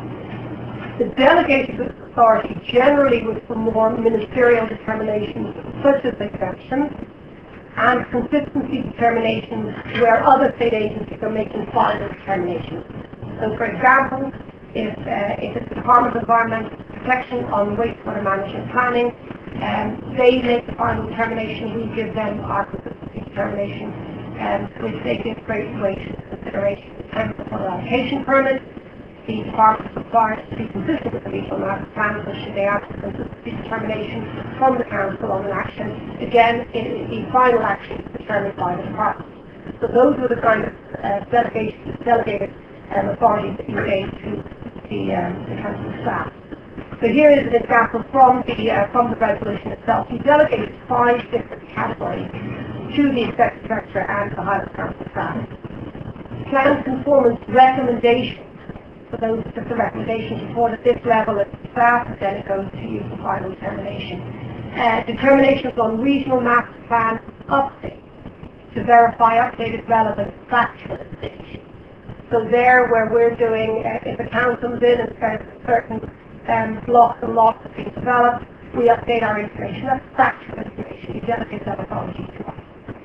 The delegated authority generally was for more ministerial determinations such as exemptions and consistency determinations where other state agencies are making final determinations. So for example, if it's the Department of Environmental Protection on wastewater management planning, they make the final determination, we give them our consistency determination, which they give great weight to consideration in terms of other allocation permits. The department is required to be consistent with the regional master plan, so should they ask for consistency determination from the council on an action, again, the final action is determined by the department. So those were the kind of delegated authorities that you gave to the council staff. So here is an example from the resolution itself. You delegated 5 different categories to the Executive Director and the Highlands Council staff. Plan conformance recommendations. So those are just the recommendations reported at this level at the staff, and then it goes to you for final determination. Determinations on regional master plan update to verify updated relevant factual information. So there where we're doing, if the council's in and says certain blocks and lots have been developed, we update our information. That's factual information. You delegate that authority to us.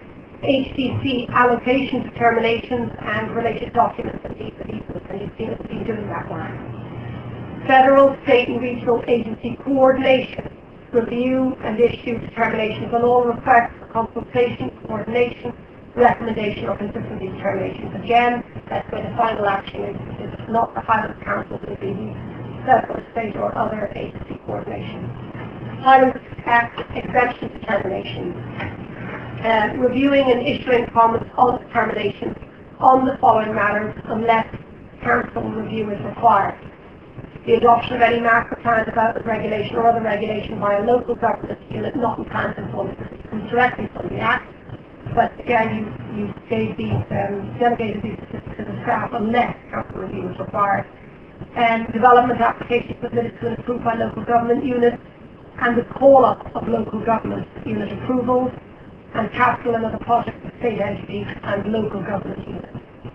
HDC allocation determinations and related documents and these, and you've seen us been doing that one. Federal, state and regional agency coordination, review and issue determinations on all requests for consultation, coordination, recommendation or consistency determinations. Again, that's where the final action is not the Highlands Council, but the federal, state or other agency coordination. Highlands Act exemption determinations. Reviewing and issuing comments on determinations on the following matters unless council review is required. The adoption of any master plan, development regulation or other regulation by a local government unit not in plan conformity comes directly from the Act. But again, you gave these, delegated these to the staff unless council review is required. Development applications submitted to and approved by local government units, and the call-up of local government unit approvals, and capital and other projects of state entities and local government units.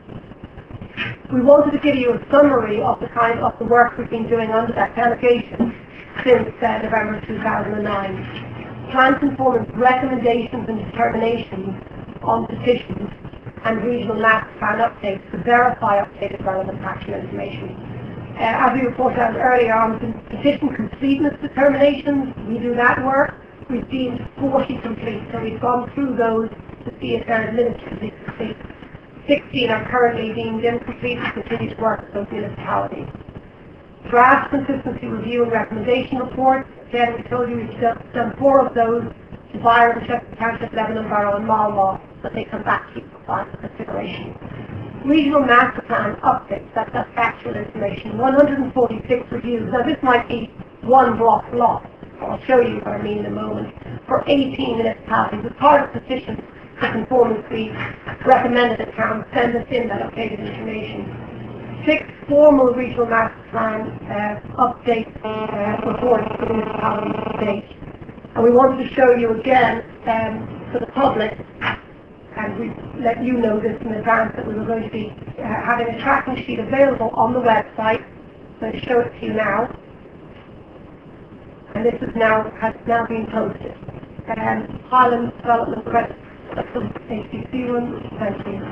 We wanted to give you a summary of the kind of the work we've been doing under that delegation since November 2009. Plan conformance recommendations and determinations on petitions and regional master plan updates to verify updated relevant factual information. As we reported out earlier on petition completeness determinations, we do that work. We've deemed 40 complete, so we've gone through those to see if they're administratively complete. 16 are currently deemed incomplete and continue to work with those municipalities. Draft consistency review and recommendation reports. Again, we told you we've done 4 of those to Byron, Chester Township, Lebanon Borough and Malmö, but they come back to you for final consideration. Regional master plan updates, that's factual information, 146 reviews. Now this might be one block lot. I'll show you what I mean in a moment. For 18 municipalities, as part of petitions to conformance, we recommended that towns send us in that updated information. 6 formal regional master plan updates reports for the municipalities to date. And we wanted to show you again for the public, and we let you know this in advance, that we were going to be having a tracking sheet available on the website. So I'll show it to you now. And this is has now been posted. Highlands Development Credit, that's the HCC one, thank you.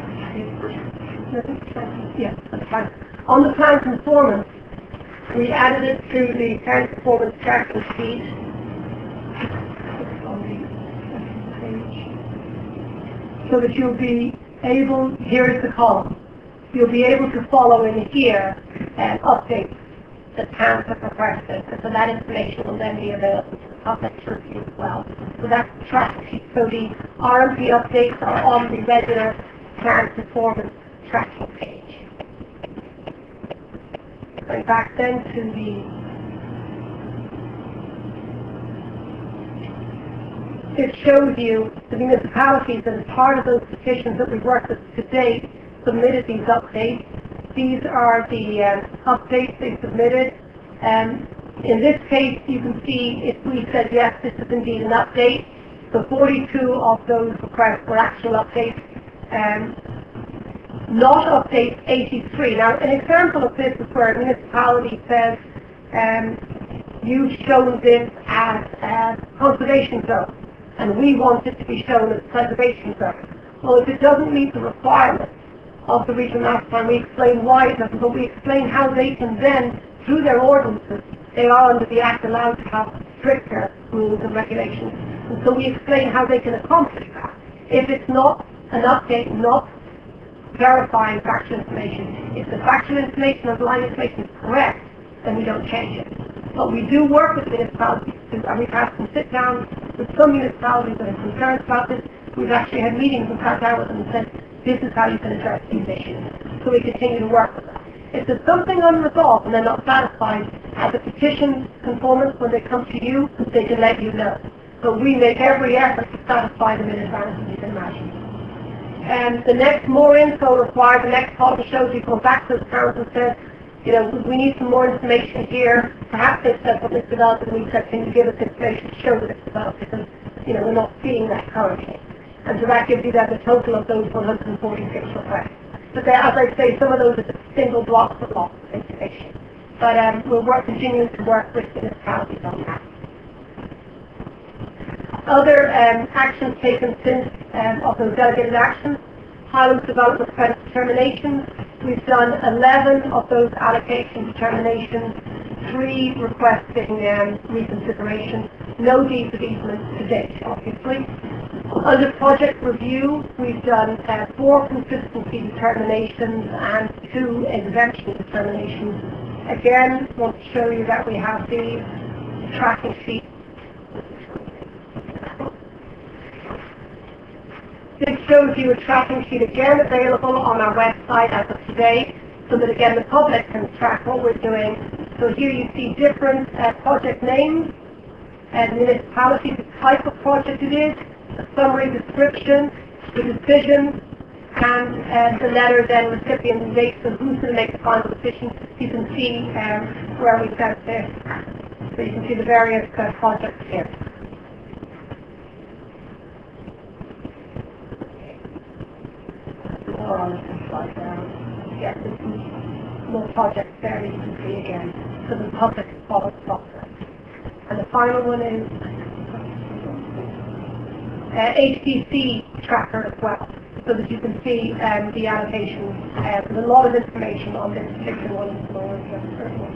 Yes, that's fine. On the plan conformance, we added it to the plan conformance tracking sheet. On the page. So that you'll be able, here is the column, you'll be able to follow in here updates that towns have requested, and so that information will then be available to the public to review as well. So that's the tracking sheet. So the RMP updates are on the regular plan conformance tracking page. Going back then to it shows you the municipalities that as part of those petitions that we've worked with to date submitted these updates. These are the updates they submitted. In this case, you can see if we said, yes, this is indeed an update. So 42 of those requests were actual updates. Not updates 83. Now, an example of this is where a municipality says, you've shown this as a conservation zone, and we want it to be shown as a preservation zone. Well, if it doesn't meet the requirements of the regional master plan, we explain why it doesn't, but we explain how they can then, through their ordinances, they are under the Act allowed to have stricter rules and regulations. And so we explain how they can accomplish that. If it's not an update, not verifying factual information, if the factual information, underlying information is correct, then we don't change it. But we do work with municipalities, and we've had them sit down with some municipalities that are concerned about this. We've actually had meetings and sat down with them and said, this is how you can address these issues. So we continue to work with them. If there's something unresolved and they're not satisfied, at the petition conformance, when they come to you, they can let you know. But we make every effort to satisfy them in advance, as you can imagine. And the next more info required, the next column shows you go back to the towns and says, you know, we need some more information here. Perhaps they've said that it's developed, and we said, can you give us information to show that it's developed? Because, you know, we're not seeing that currently. And so that gives you then the total of those 146 requests. But there, as I say, some of those are just single blocks of lots of information. But we're continuing to work with municipalities on that. Other actions taken since of those delegated actions, Highlands Development Credit determinations. We've done 11 of those allocation determinations, 3 requesting reconsideration, no deeds of easement to date, obviously. Under project review, we've done 4 consistency determinations and 2 exemption determinations. Again, I want to show you that we have the tracking sheet. This shows you a tracking sheet again available on our website as of today, so that again the public can track what we're doing. So here you see different project names and municipality, the type of project it is, a summary description, the decision, and the letter then recipient and date, so who's going to make the final decision. You can see where we sent this. So you can see the various projects here. More on this slide down. Yes, there's more projects there that you can see again, so the public can follow the process. And the final one is HPC tracker as well. so that you can see the allocation. There's a lot of information on this particular one, so it's certainly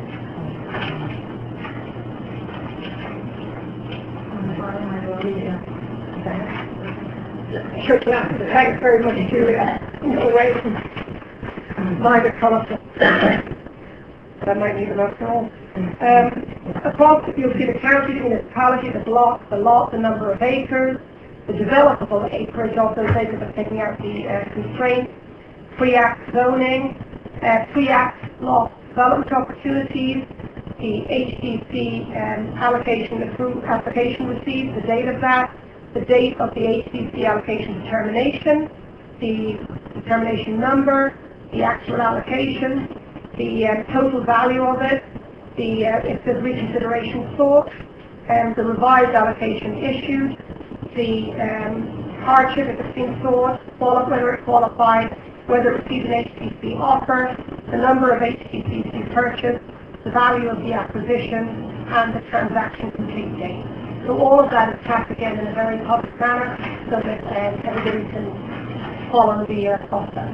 Sure, yeah. Thanks very much, Julia. Right. Mine are colourful. That might need an after all. Across, you'll see the county, the municipality, the block, the lot, the number of acres, the developable acreage of those acres of taking out the constraints, pre-act zoning, pre-act lot development opportunities, the HDC allocation approved application received, the date of that, the date of the HDC allocation determination, the determination number, the actual allocation, the total value of it, the if there's reconsideration sought, the revised allocation issued, the hardship if it's been sought, whether it qualified, whether it received an HTC offer, the number of HTCs purchased, the value of the acquisition, and the transaction complete date. So all of that is tracked again in a very public manner so that everybody can follow the process.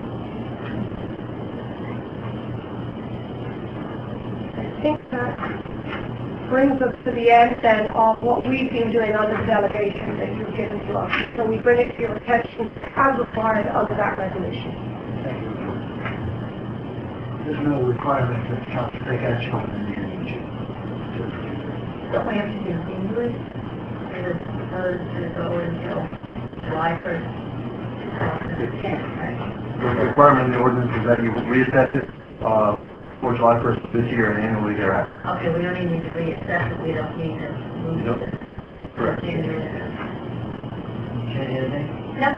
I think that brings us to the end then of what we've been doing under the delegation that you've given to us. So we bring it to your attention as required under that resolution. There's no requirement that the council take action on any issue. Don't we have to continue it? It was supposed to go until July 1st, 2010, right? The requirement in the ordinance is that you reassess it for July 1st of this year and annually thereafter. Okay, we don't even need to reassess it, we don't need to move Nope. this. Correct. Continue it. Change anything? Yep.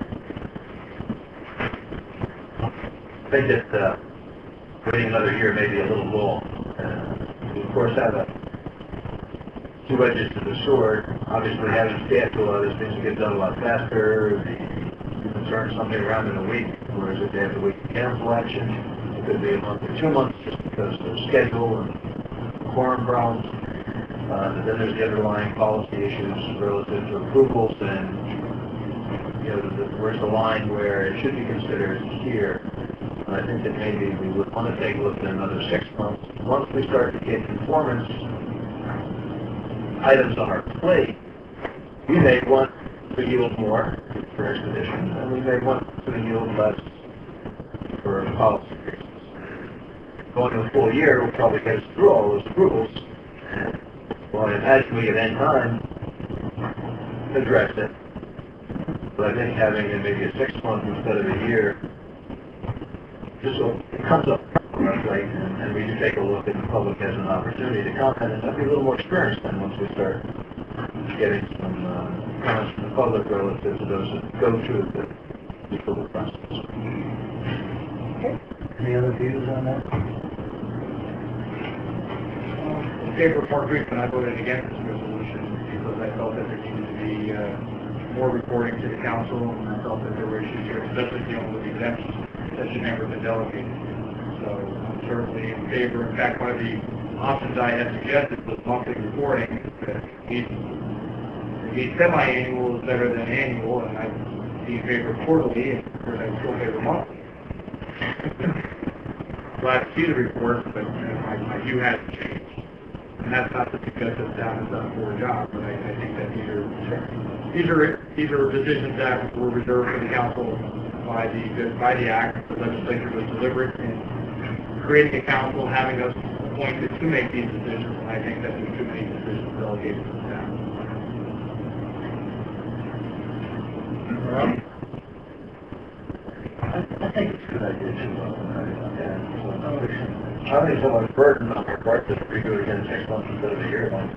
I think that waiting another year may be a little long. We of course have two edges to the sword. Obviously having staff do a lot of these things will get done a lot faster. You can turn something around in a week, whereas if they have to wait for council action, it could be a month or 2 months just because of the schedule and quorum problems. But then there's the underlying policy issues relative to approvals and, you know, where's the line where it should be considered here. I think that maybe we would want to take a look at another 6 months. Once we start to get conformance items on our plate, we may want to yield more for expedition, and we may want to yield less for policy reasons. Going to a full year will probably get us through all those approvals. Well, I imagine we at any time address it. But I think having it maybe a 6 month instead of a year, just so it comes up on our plate, and we do take a look and the public has an opportunity to comment, and I'll be a little more experienced then once we start getting some comments from the public relative to those that go through the approval process. Any other views on that? In favor of Mark Griffin, I voted against this resolution because I felt that there needed to be more reporting to the council, and I felt that there were issues here, especially dealing with exemptions that should never have been delegated. So I'm certainly in favor. In fact, one of the options I had suggested was monthly reporting. The semi-annual is better than annual, and I'd be in favor of quarterly, and of course I would still favor monthly. Glad to see the report, but my view hasn't changed. And that's not to suggest that Don has done a poor job, but I think that these are decisions that were reserved for the council by the act. The legislature was deliberate in creating a council, having us appointed to make these decisions, and I think that there's too many decisions delegated to the staff. I think it's a good idea too. I don't think so much burden on our part to redo it again 6 months instead of a year. All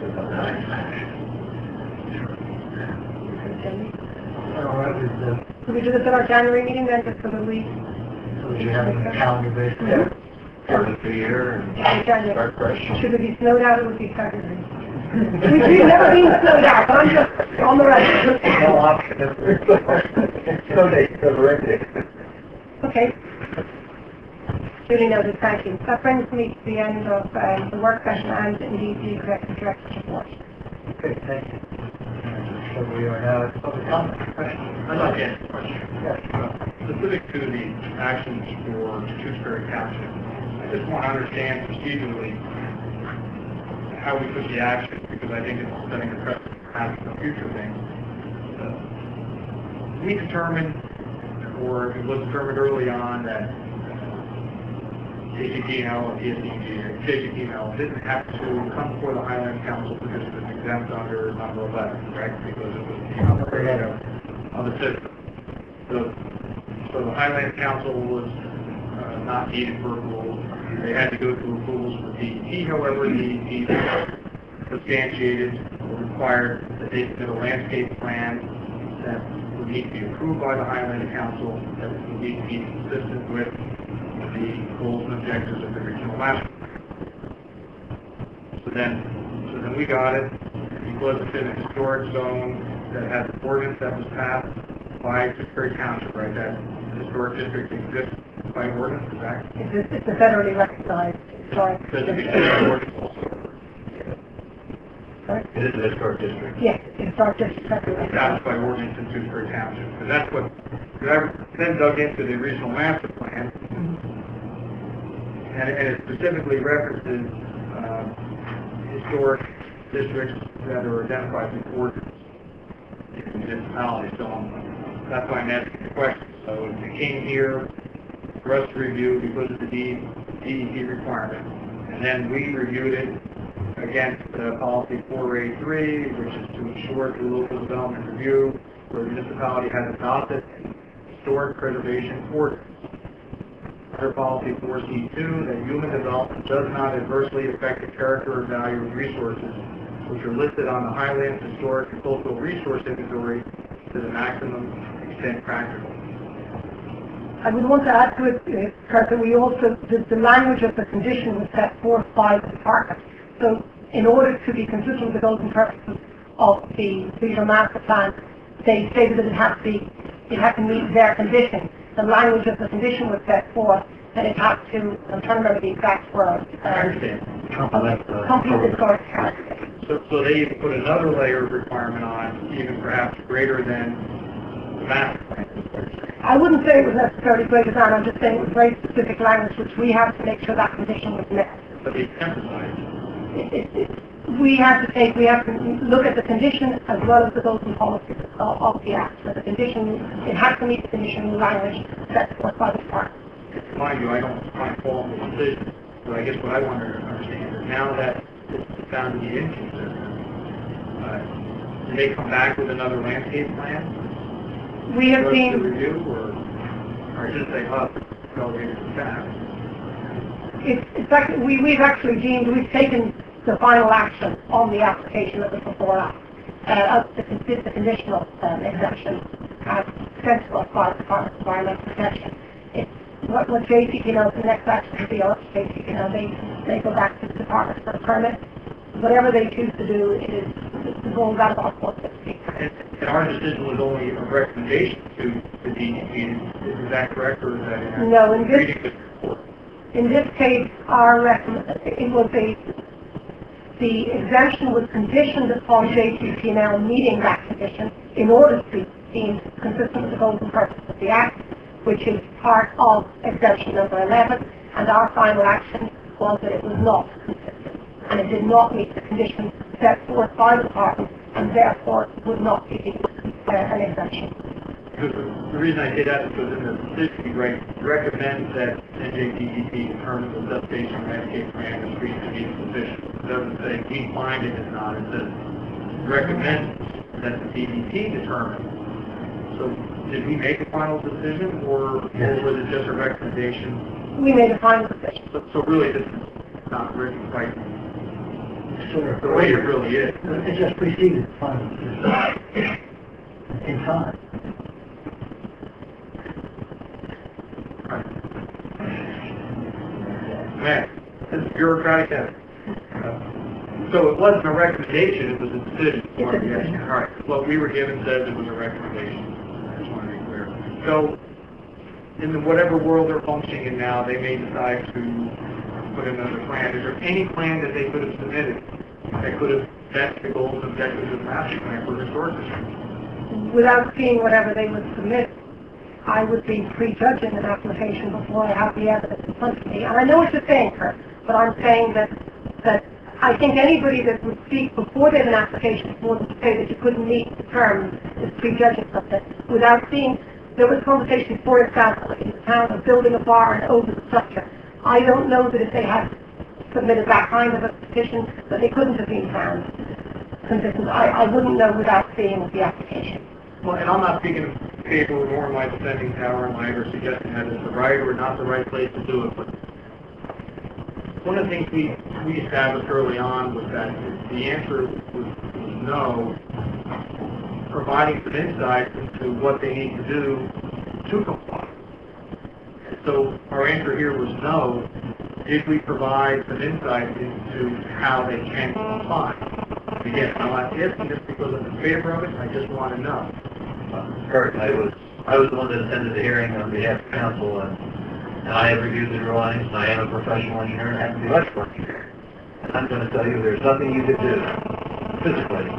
right, Could we do this at our January meeting then, just so that we... so you have a calendar based. Yeah. Start it the year and January. start fresh. Should it be snowed out, it would be February. We've never been snowed out, but I'm just on the record. No option. No date, no direct. Okay. Duly noted, thank you. That brings me to the end of the work session and indeed the executive director's report. Okay, thank you. So we are now at public comment. Questions? I'd like to ask a question. Yes. specific to the actions for Tewksbury Township, I just want to understand procedurally how we took the action, because I think it's setting a precedent perhaps for future things. We determined, or it was determined early on, that JCP&L or JCP&L didn't have to come before the Highland Council because it was exempt under number 11, correct? Because it was of the system. So the Highland Council was not needed for approval. They had to go through approvals for DEP. However, DEP substantiated or required that they submit a landscape plan that would need to be approved by the Highland Council, that would need to be consistent with the goals and objectives of the regional master plan. So then we got it. Because it's in a historic zone that has an ordinance that was passed by Tewksbury Township, right? That historic district exists by ordinance, is that? It's a federally recognized historic district. Sorry? It is a historic district. Yes, historic district. Established by ordinance in Tewksbury Township. Because that's what, because I then dug into the regional master plan, and it specifically references historic districts that are identified in ordinance in municipalities. So that's why I'm asking the question. So it came here for us to review because of the DEP requirement, and then we reviewed it against policy 483, which is to ensure through local development review where the municipality has adopted historic preservation ordinance. Under policy 4C2, that human development does not adversely affect the character or value of resources which are listed on the Highlands Historic and Cultural Resource Inventory to the maximum extent practical. I would want to add to it, Kurt, that we also, the language of the condition was set forth by the department. So in order to be consistent with the goals and purposes of the regional master plan, they stated that it had to meet their condition. The language of the condition was set forth that it had to, I'm trying to remember the exact word, complete historic character. So they even put another layer of requirement on, even perhaps greater than the master plan. I wouldn't say it was necessarily greater than, I'm just saying it was very specific language which we had to make sure that condition was met. But they emphasized. We have to look at the condition as well as the goals and policies of the act. So the condition, it has to meet the condition language set forth by the department. Mind you, I don't find fault in the decision, but I guess what I want to understand is now that it's found to be inconsistent, do they come back with another landscape plan? We have seen to review, or just say, oh, go into the staff? It's actually, we've actually deemed, we've taken the final action on the application that was before us. The conditional exemption as sent to us by the Department of Environmental Protection. It's what JCP&L, the next action would be us, JCP&L, they go back to the department for a permit. Whatever they choose to do is the goal out of our court. And our decision was only a recommendation to the DEP. Is that correct, or is that inaccurate? No, in this case, the exemption was conditioned upon JCP&L meeting that condition in order to be deemed consistent with the goals and purposes of the Act, which is part of exemption number 11, and our final action was that it was not consistent, and it did not meet the conditions set forth by the department, and therefore would not be deemed an exemption. The reason I say that is because in the decision, we recommend that NJDEP determine the substation landscape plan and streets to be sufficient. It doesn't say we find it is not. It says recommend that the DEP determine. So did we make a final decision, or was it just a recommendation? We made a final decision. So really, this is not written quite Sort of the way it really is. It just preceded the final decision in time. Man, this is bureaucratic effort. So it wasn't a recommendation, it was a decision. It's a decision. All right. What we were given says it was a recommendation. I just want to be clear. So in whatever world they're functioning in now, they may decide to put another plan. Is there any plan that they could have submitted that could have met the goals and objectives of the master plan for the historic district? Without seeing whatever they would submit, I would be prejudging an application before I have the evidence in front of me. And I know what you're saying, Kurt, but I'm saying that I think anybody that would speak before they have an application for them to say that you couldn't meet the terms is prejudging something without seeing. There was conversation, for example, in the town of building a barn over the structure. I don't know that if they had submitted that kind of a petition, that they couldn't have been found consistent. I wouldn't know without seeing the application. Well, and I'm not speaking in favor, nor am I defending Tower Line or suggesting that it's the right or not the right place to do it, but one of the things we established early on was that the answer was no, providing some insight into what they need to do to comply. So our answer here was no, if we provide some insight into how they can comply. Again, I'm not asking this because I'm in favor of it, I just want to know. Kurt, I was the one that attended the hearing on behalf of council, and I have reviewed the drawings, and I am a professional engineer, and I am the electrical engineer. And I'm going to tell you, there's nothing you could do physically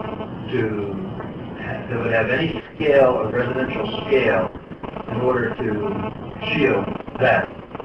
that would have any scale or residential scale in order to shield that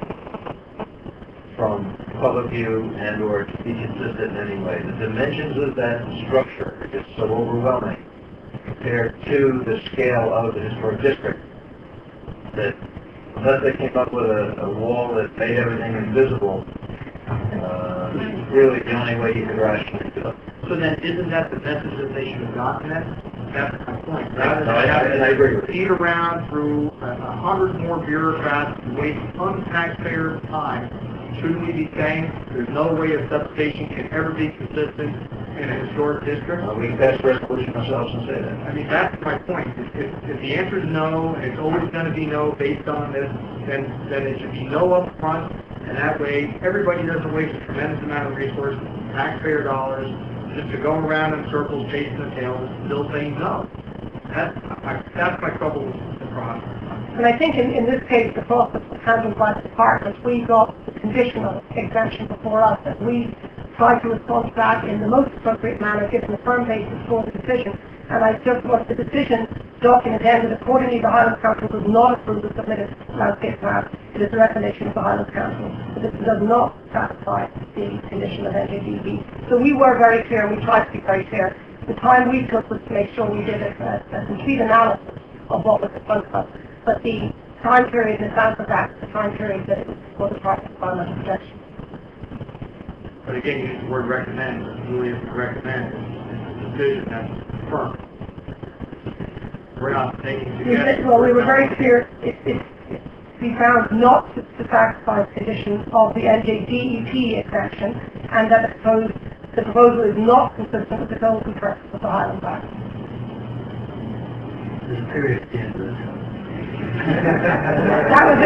from public view and or to be consistent in any way. The dimensions of that structure are just so overwhelming compared to the scale of the historic district that unless they came up with a wall that made everything invisible, really the only way you could rationally do it. So then, isn't that the message that they should have gotten at? That's my point. Rather No, than having I agree with to you. feed around through 100 more bureaucrats and waste tons of taxpayers' time, shouldn't we be saying there's no way a substation can ever be consistent in a historic district? We can pass a resolution ourselves and say that. I mean, that's my point. If the answer is no, and it's always going to be no based on this, then it should be no up front, and that way everybody doesn't waste a tremendous amount of resources, taxpayer dollars, just to go around in circles chasing the tail and still saying no. That's my trouble with the process. And I think in this case, the process was handled by the department. We got the conditional exemption before us, and we tried to respond to that in the most appropriate manner, given the firm basis for the decision. And I just want the decision document ended accordingly. The Highlands Council does not approve the submitted landscape map. It is the recommendation of the Highlands Council that this does not satisfy the condition of NJDB. So we were very clear, and we tried to be very clear. The time we took was to make sure we did a complete analysis of what was in front of us. But the time period in advance of that, the time period that it was a part of environmental protection. But again, you use the word recommend. It really isn't recommend. It's a decision that's firm. We're not taking suggestions. Well, we were very clear. It we found not to satisfy the conditions of the NJDEP exemption, and that the proposal is not consistent with the goals and purpose of the Highlands Act. There's a period at the end of this. That was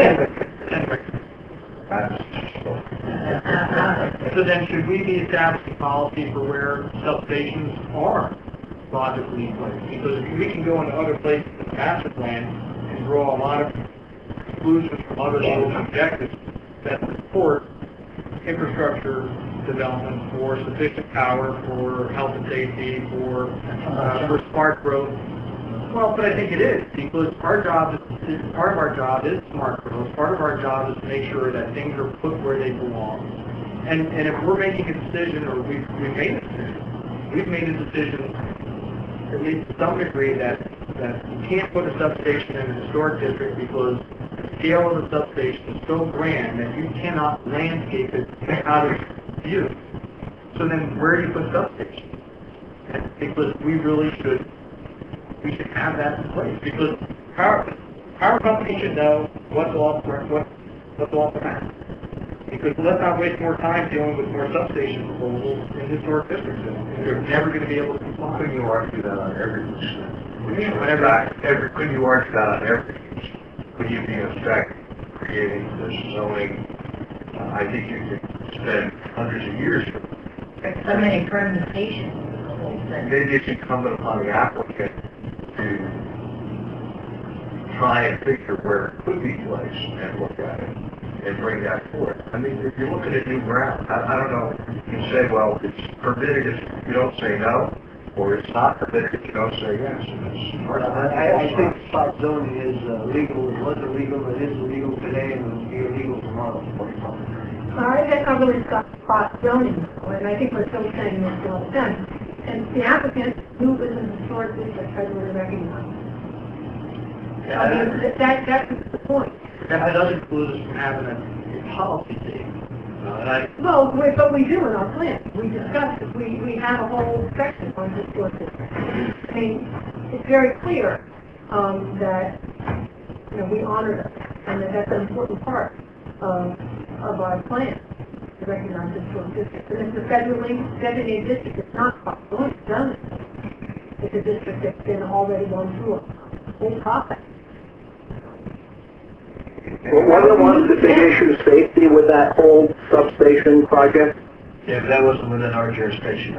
it. So then, should we be establishing policy for where substations are logically placed? Because we can go into other places in the master plan and draw a lot of conclusions from other social objectives that support infrastructure development for sufficient power, for health and safety, for smart growth. Well, but I think it is, because our job is part of our job is smart growth. Part of our job is to make sure that things are put where they belong. And if we're making a decision, or we've made a decision, we've made a decision, at least to some degree, that you can't put a substation in a historic district because the scale of the substation is so grand that you cannot landscape it out of view. So then where do you put substations? Because we really should have that in place, because power company should know what's off the map. Because let's not waste more time dealing with more substation proposals in historic districts. You're never going to be able to comply. Couldn't you argue that on every issue? Couldn't you argue that on every issue? Could you be in effect creating this zoning? I think you could spend hundreds of years. So many permutations. The whole thing. Maybe it's incumbent upon the applicant to try and figure where it could be placed and look at it and bring that forth. I mean, if you're looking at new ground, I don't know, you say, well, it's permitted if you don't say no. or it's not permitted, you don't say yes. And it's hard to I think spot zoning is legal, it was illegal, it is illegal today, and will be illegal tomorrow. I think I really got spot zoning, and I think we're still saying it's all done. And the applicant who is in the historic district federally recognized. I mean, that's the point. That doesn't preclude us from having a policy statement. Well, but we do in our plan. We discussed it. We have a whole section on historic district. I mean, it's very clear that we honor them, and that's an important part of our plan to recognize historic districts. And it's a federally designated district. It's not possible. It's done. It's a district that's been already gone through a whole process. Well, wasn't one of the big issues safety with that whole substation project? Yeah, but that wasn't within our jurisdiction.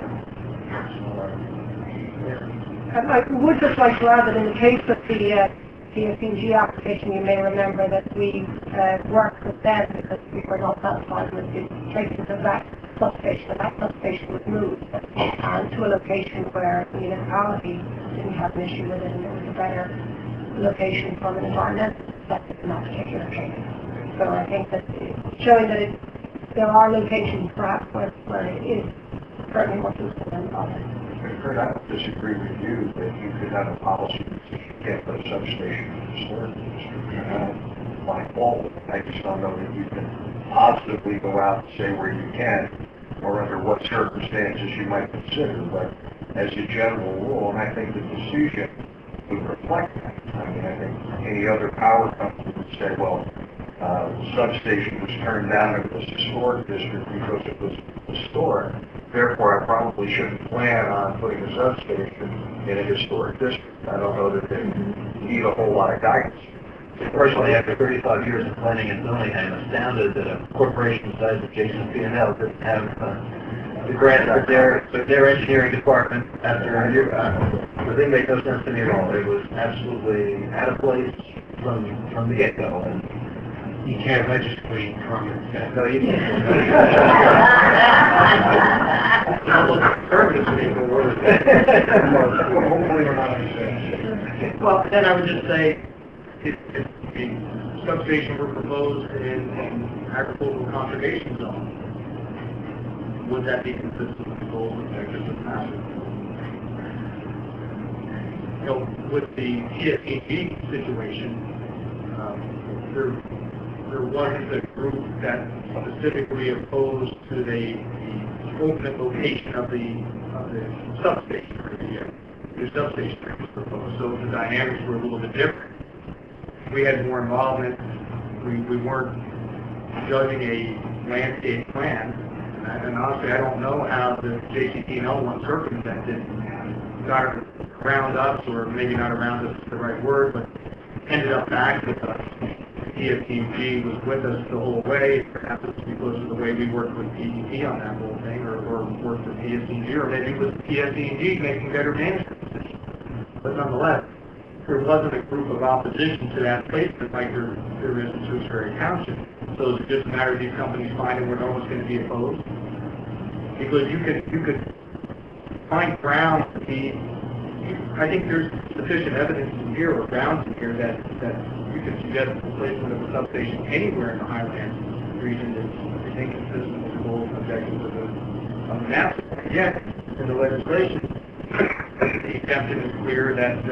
I would just like to add that in the case of the PSEG application, you may remember that we worked with them because we were not satisfied with the treatment of that substation. That substation was moved to a location where the municipality didn't have an issue with it, and it was a better location from an environmental perspective in that particular case. So I think that showing that there are locations perhaps where it is certainly more suitable than others. Kurt, I don't disagree with you that you could have a policy that you can't put a substation in the historic district. I don't find fault with it. I just don't know that you can positively go out and say where you can or under what circumstances you might consider. But as a general rule, and I think the decision would reflect that. I mean, I think any other power company would say, well, the substation was turned down in this historic district because it was historic. Therefore, I probably shouldn't plan on putting a substation in a historic district. I don't know that they need a whole lot of guidance. Personally, after 35 years of planning and zoning, I'm astounded that a corporation the size of Jason P&L didn't have the grant for their engineering department after a year. The thing made no sense to me at all. It was absolutely out of place from the get-go. And you can't legislate from it. no, you can't. Hopefully we're not on the same. Well, then I would just say, if the substation were proposed in agricultural conservation zone, would that be consistent with the goals and objectives of the master? With the PSEG situation, there wasn't a group that specifically opposed to the ultimate location of the substation, or the substation that was proposed. So the dynamics were a little bit different. We had more involvement. We weren't judging a landscape plan. And honestly, I don't know how the JCP&L one circumvented, got around us, or maybe not around us is the right word, but ended up back with us. PSEG was with us the whole way. Perhaps it's because of the way we worked with PEP on that whole thing, or worked with PSEG, or maybe it was PSEG making better management decisions. But nonetheless, there wasn't a group of opposition to that placement like there is in Shrewsbury Township. So it's just a matter of these companies finding where no one's going to be opposed. Because you could find grounds to be, I think there's sufficient evidence in here, or grounds in here, that you could suggest the placement of a substation anywhere in the Highlands region that's inconsistent with the goals and objectives of the master plan. Yet, in the legislation, the exemption is clear that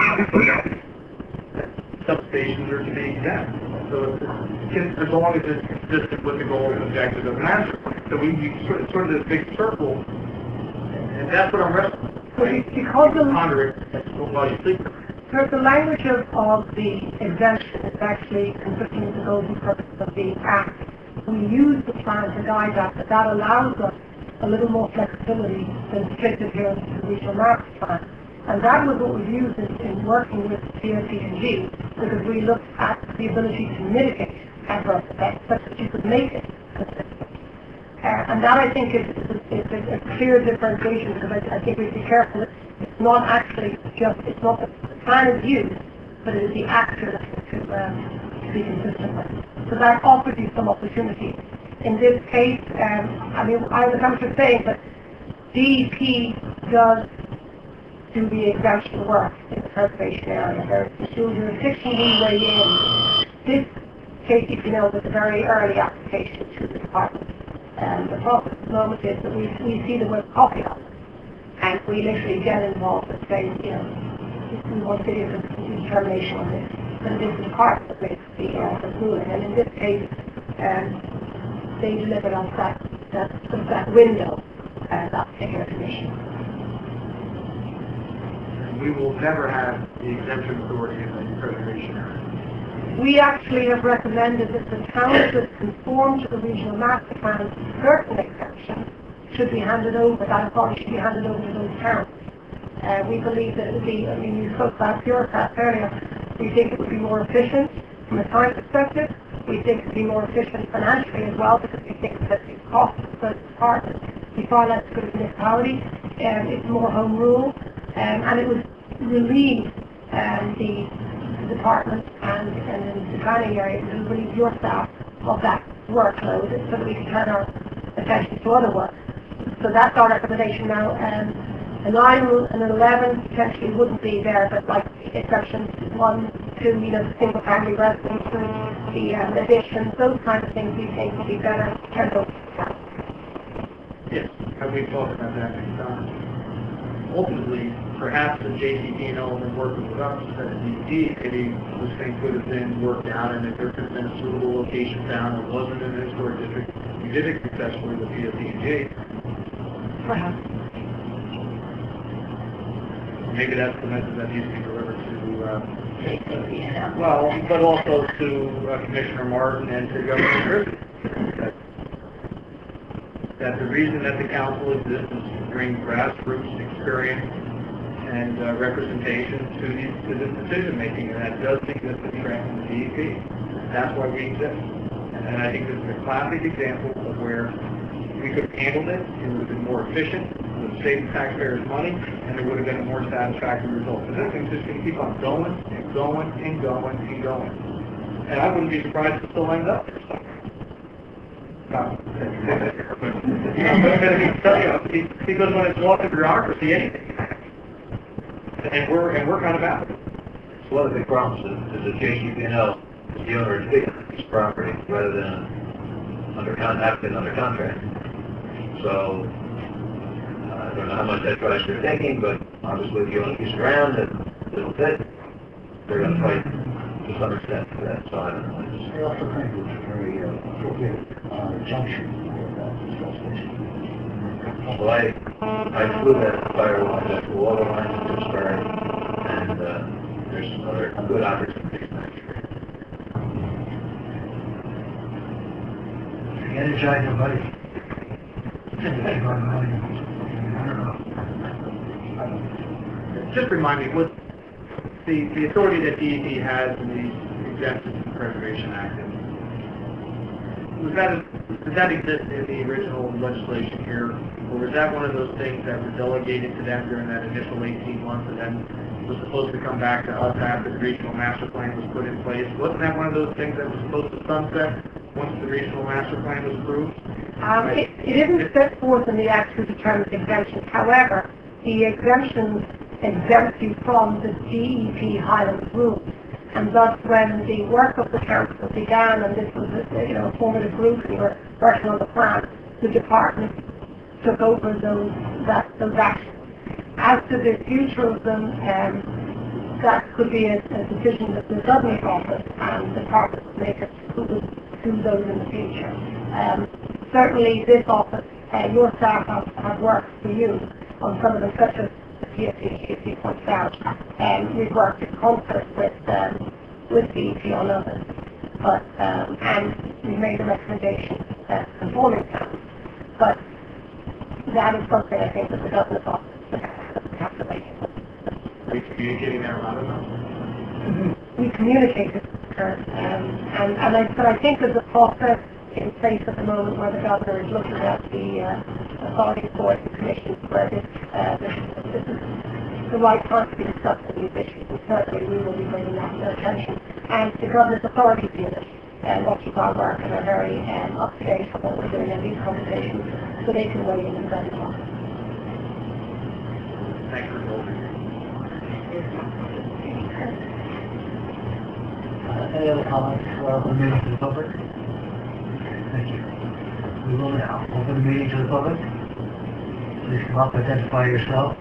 substations are to be exempt. So as long as it's consistent with the goals and objectives of the master plan. So we sort of this big circle, and that's what I'm wrestling with. Because of Ponder it while you sleep. the language of the exemption is actually consistent with the goals and purposes of the Act. We use the plan to guide that, but that allows us a little more flexibility than restricted here in the regional master plan. And that was what we used in working with PSEG, because we looked at the ability to mitigate adverse effects such that you could make it consistent. And that, I think, is a clear differentiation, because I think we have to be careful that it's not actually just, it's not the plan is used, but it is the actor to be consistent with. So that offers you some opportunity. In this case, I mean, I was just saying that DEP does do the exemption work in the conservation area. There's the jurisdiction we weigh in. This JCP&L was a very early application to the department. The problem at the moment is that we see them with copy of it. And we literally get involved and say, you know, we want to give a determination on this. And this is part that makes the ruling. And in this case, they delivered us that window, that particular commission. We will never have the exemption authority in the preservation area. We actually have recommended that the towns that conform to the regional master plan, certain exemptions should be handed over, that authority should be handed over to those towns. We believe that it would be, I mean, you spoke about bureaucrats earlier, we think it would be more efficient from a time perspective. We think it would be more efficient financially as well, because we think that the cost of the department would be far less good as a municipality. It's more home rule, and it would relieve the department and in the planning area, it would relieve your staff of that workload so that we can turn our attention to other work. So that's our recommendation now. A 9 and an 11 potentially wouldn't be there, but like exceptions 1, 2, you know, the single family residence, the additions, those kinds of things we think would be better turned over. Yes, and we've talked about that many times. Ultimately, perhaps the JCP&L and working with us at the DEP, maybe this thing could have been worked out, and if there could have been a suitable location found that wasn't in the historic district, we did it successfully with PSE&G. Perhaps. Maybe that's the message that needs to be delivered to, JCP&L. well, but also to Commissioner Martin and to Governor Griffith. That the reason that the council exists is to bring grassroots experience and representation to this decision making, and that does exist in the DEP. That's why we exist. And I think this is a classic example of where we could have handled it, it would have been more efficient, it would have saved the taxpayers money, and it would have been a more satisfactory result. But this thing's just going to keep on going and going and going and going. And I wouldn't be surprised if it still ends up there somewhere. Because when it's lost in bureaucracy, anything. And we're kind of out. So one of the big problems is that JCP&L is the owner of this property rather than under contract. So I don't know how much that price they're taking, but obviously if you own a piece of ground and it'll fit, they're going to fight to some extent for that. So I don't know. I also think it was a very appropriate junction for that substation. Well, I flew that fire line, that water line to Pittsburgh, and there's some other good opportunities next year. Energize your buddy. I don't know. Just remind me, what the authority that DEP has in the Exemptions and Preservation Act, does that exist in the original legislation here, or was that one of those things that were delegated to them during that initial 18 months and then was supposed to come back to us after the regional master plan was put in place? Wasn't that one of those things that was supposed to sunset once the regional master plan was approved? It isn't set forth in the Act who determines exemptions. However, the exemptions exempt you from the DEP Highlands rules. And thus, when the work of the council began, and this was a formative group, we were working on the plan, the department took over those actions. As to the future of them, that could be a decision that the governor's office and the department would make it who would do those in the future. Certainly, this office, your staff have worked for you on some of them, such as PSE points out, we've worked in concert with DEP on others, but and we made a recommendation conforming towns. But that is something I think that the governor's office would have to make. Are you communicating that around enough? We communicated with her, but I think there's a process in place at the moment where the governor is looking at the authority boards and commissions where this is the right time to be discussing these issues, and certainly we will be bringing that to their attention. And the governor's authorities unit watches our work and are very up to date on what we're doing in these conversations, so they can weigh in and very well. Thanks for holding. Any other comments? Open the meeting to the public. Thank you. We will now open the meeting to the public. Please come up, identify yourself.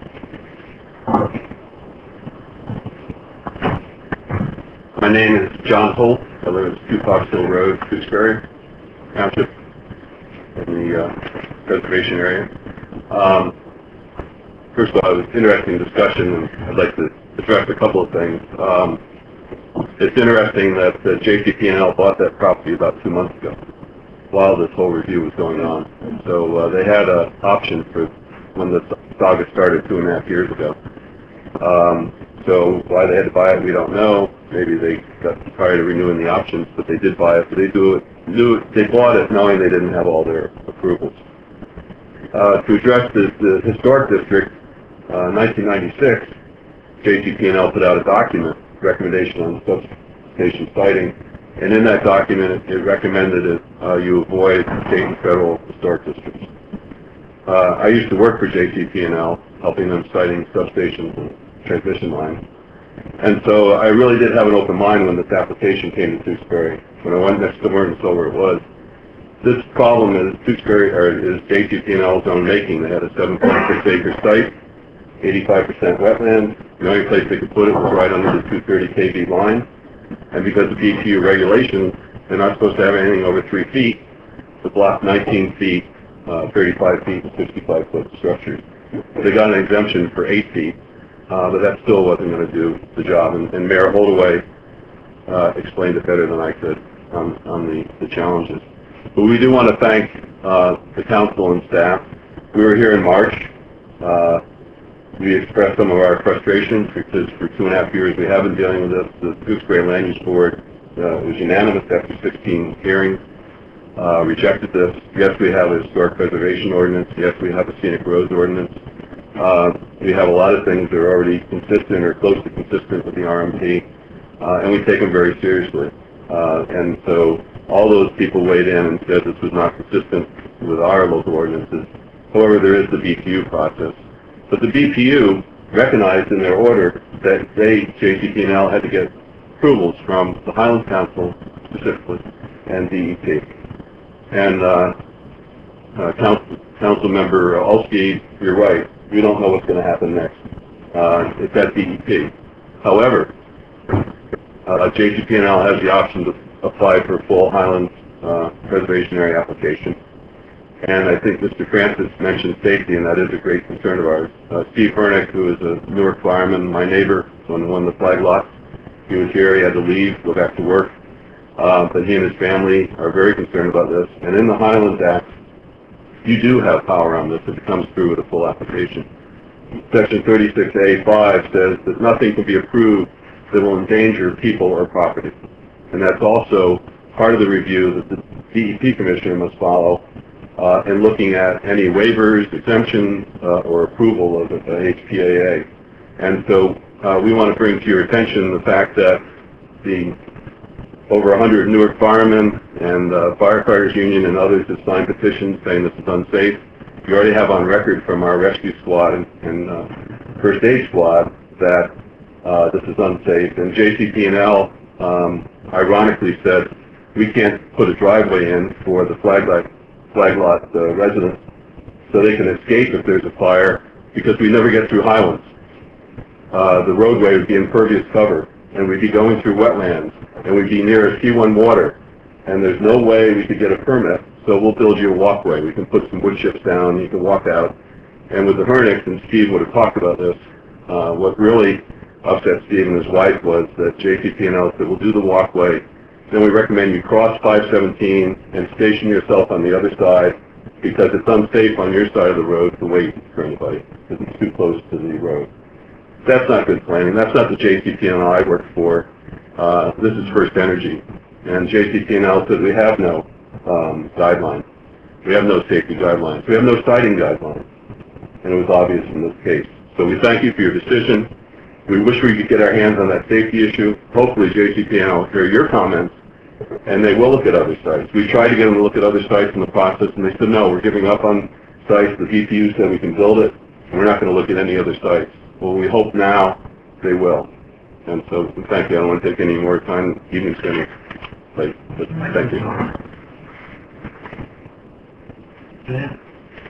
My name is John Holt. I live at 2 Fox Hill Road, Tewksbury Township, in the reservation area. First of all, it was an interesting discussion, and I'd like to address a couple of things. It's interesting that JCP&L bought that property about 2 months ago, while this whole review was going on. So they had an option for when the saga started 2.5 years ago. So why they had to buy it, we don't know. Maybe they got tired of renewing the options, but they did buy it. So they bought it knowing they didn't have all their approvals. To address the historic district, 1996, JCP&L put out a document, recommendation on substation siting, and in that document it recommended that you avoid state and federal historic districts. I used to work for JCP&L, helping them siting substations and transmission lines. And so I really did have an open mind when this application came to Tewksbury. When I went next door and saw where it was, this problem is JCP&L's own making. They had a 7.6 acre site, 85% wetland. The only place they could put it was right under the 230 kV line. And because of BPU regulations, they're not supposed to have anything over 3 feet to block 19 feet, 35 feet, and 65 foot structures. They got an exemption for 8 feet. But that still wasn't going to do the job, and Mayor Holdaway explained it better than I could on the challenges. But we do want to thank the council and staff. We were here in March. We expressed some of our frustrations because for 2.5 years we have been dealing with this. The Tewksbury Land Use Board was unanimous after 16 hearings, rejected this. Yes, we have a historic preservation ordinance. Yes, we have a scenic roads ordinance. We have a lot of things that are already consistent or close to consistent with the RMP, and we take them very seriously. And so all those people weighed in and said this was not consistent with our local ordinances. However, there is the BPU process. But the BPU recognized in their order that JCP&L had to get approvals from the Highlands Council specifically and DEP. And Council Member Olskey, you're right. We don't know what's going to happen next. It's at DEP. However, JCP&L has the option to apply for a full Highlands Preservation Area application. And I think Mr. Francis mentioned safety, and that is a great concern of ours. Steve Hernick, who is a Newark fireman, my neighbor, on one of the flag lots, he was here. He had to leave, go back to work. But he and his family are very concerned about this. And in the Highlands Act, you do have power on this if it comes through with a full application. Section 36A5 says that nothing can be approved that will endanger people or property. And that's also part of the review that the DEP Commissioner must follow in looking at any waivers, exemptions, or approval of HPAA. And so we want to bring to your attention the fact that the over 100 Newark firemen and firefighters union and others have signed petitions saying this is unsafe. We already have on record from our rescue squad and first aid squad that this is unsafe. And JCP&L ironically said we can't put a driveway in for the flag lot residents so they can escape if there's a fire because we never get through Highlands. The roadway would be impervious cover and we'd be going through wetlands and we'd be near a C1 water and there's no way we could get a permit, so we'll build you a walkway. We can put some wood chips down, you can walk out. And with the Hernicks, and Steve would have talked about this, what really upset Steve and his wife was that JCP&L said, we'll do the walkway, then we recommend you cross 517 and station yourself on the other side because it's unsafe on your side of the road to wait for anybody because it's too close to the road. That's not good planning. That's not the JCP&L I work for. This is First Energy. And JCP&L said we have no guidelines. We have no safety guidelines. We have no siting guidelines. And it was obvious in this case. So we thank you for your decision. We wish we could get our hands on that safety issue. Hopefully JCP&L will hear your comments and they will look at other sites. We tried to get them to look at other sites in the process and they said, no, we're giving up on sites. The BPU said we can build it and we're not going to look at any other sites. Well, we hope now they will. And so, thank you. I don't want to take any more time. Evening's going to late, but thank you. Dan?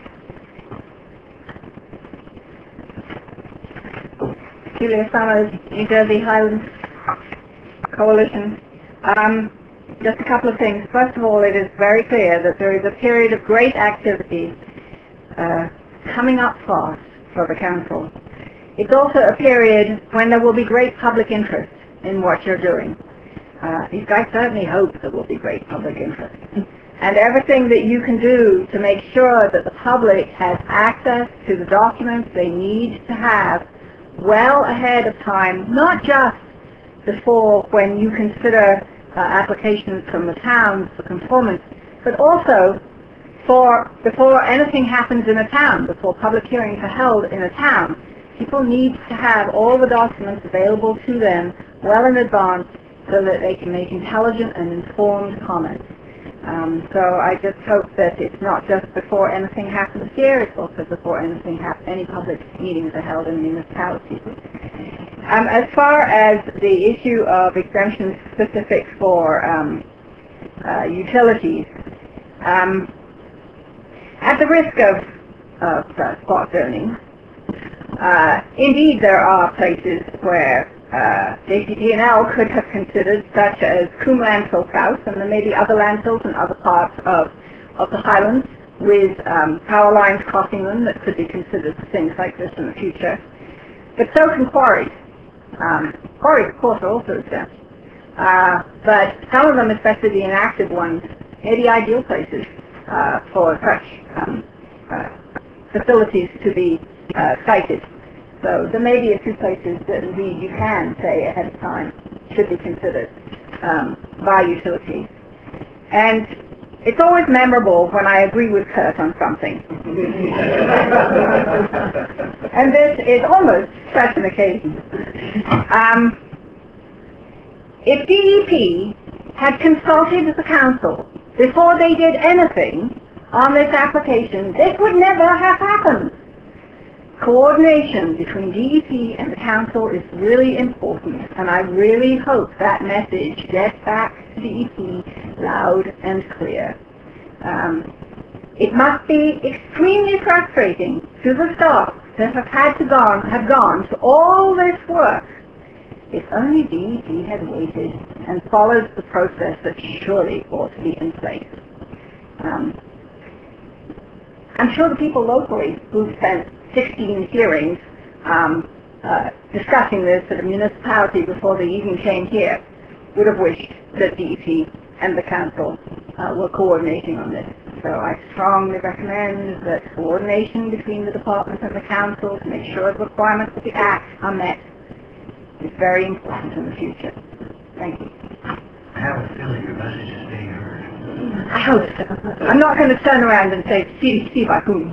Julia Summers, New Jersey Highlands Coalition. Just a couple of things. First of all, it is very clear that there is a period of great activity coming up fast for the Council. It's also a period when there will be great public interest in what you're doing. At least I certainly hope there will be great public interest. And everything that you can do to make sure that the public has access to the documents they need to have well ahead of time, not just before when you consider applications from the towns for conformance, but also before anything happens in a town, before public hearings are held in a town. People need to have all the documents available to them well in advance so that they can make intelligent and informed comments. So I just hope that it's not just before anything happens here, it's also before any public meetings are held in municipalities. As far as the issue of exemptions specific for utilities, at the risk of spot zoning, indeed there are places where JCP&L could have considered, such as Coombe Landfill South, and there may be other landfills in other parts of the Highlands with power lines crossing them that could be considered for things like this in the future. But so can quarries. Quarries, of course, are also exempt. But some of them, especially the inactive ones, may be ideal places for such facilities to be sited. So there may be a few places that indeed you can say ahead of time should be considered by utilities. And it's always memorable when I agree with Kurt on something. And this is almost such an occasion. If DEP had consulted the Council before they did anything on this application, this would never have happened. Coordination between DEP and the Council is really important, and I really hope that message gets back to DEP loud and clear. It must be extremely frustrating to the staff that have gone to all this work if only DEP had waited and followed the process that surely ought to be in place. I'm sure the people locally who spent 16 hearings discussing this at a municipality before they even came here would have wished that DEP and the Council were coordinating on this. So I strongly recommend that coordination between the departments and the Council to make sure the requirements of the Act are met is very important in the future. Thank you. I have a feeling your message is being heard. I hope so. I'm not going to turn around and say, see by whom.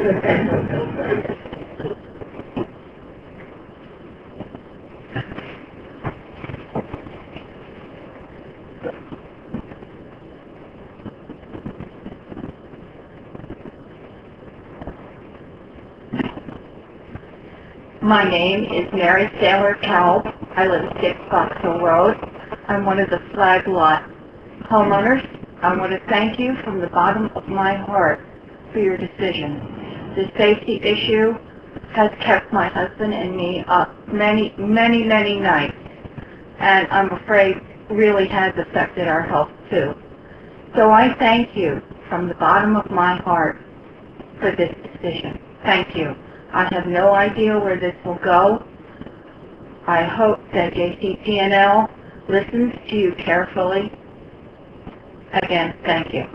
My name is Mary Sailor Cowell. I live at 6 Fox Hill Road. I'm one of the flag lot homeowners. I want to thank you from the bottom of my heart for your decision. The safety issue has kept my husband and me up many, many, many nights, and I'm afraid really has affected our health too. So I thank you from the bottom of my heart for this decision. Thank you. I have no idea where this will go. I hope that JCP&L listens to you carefully. Again, thank you.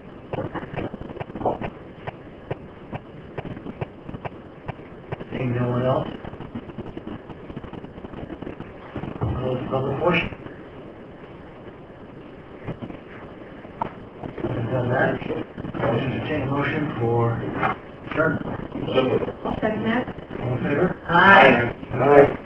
Seeing no one else? Close the public portion. Having done that, I'll entertain a motion for adjournment. I'll second that. All in favor? Aye. Aye.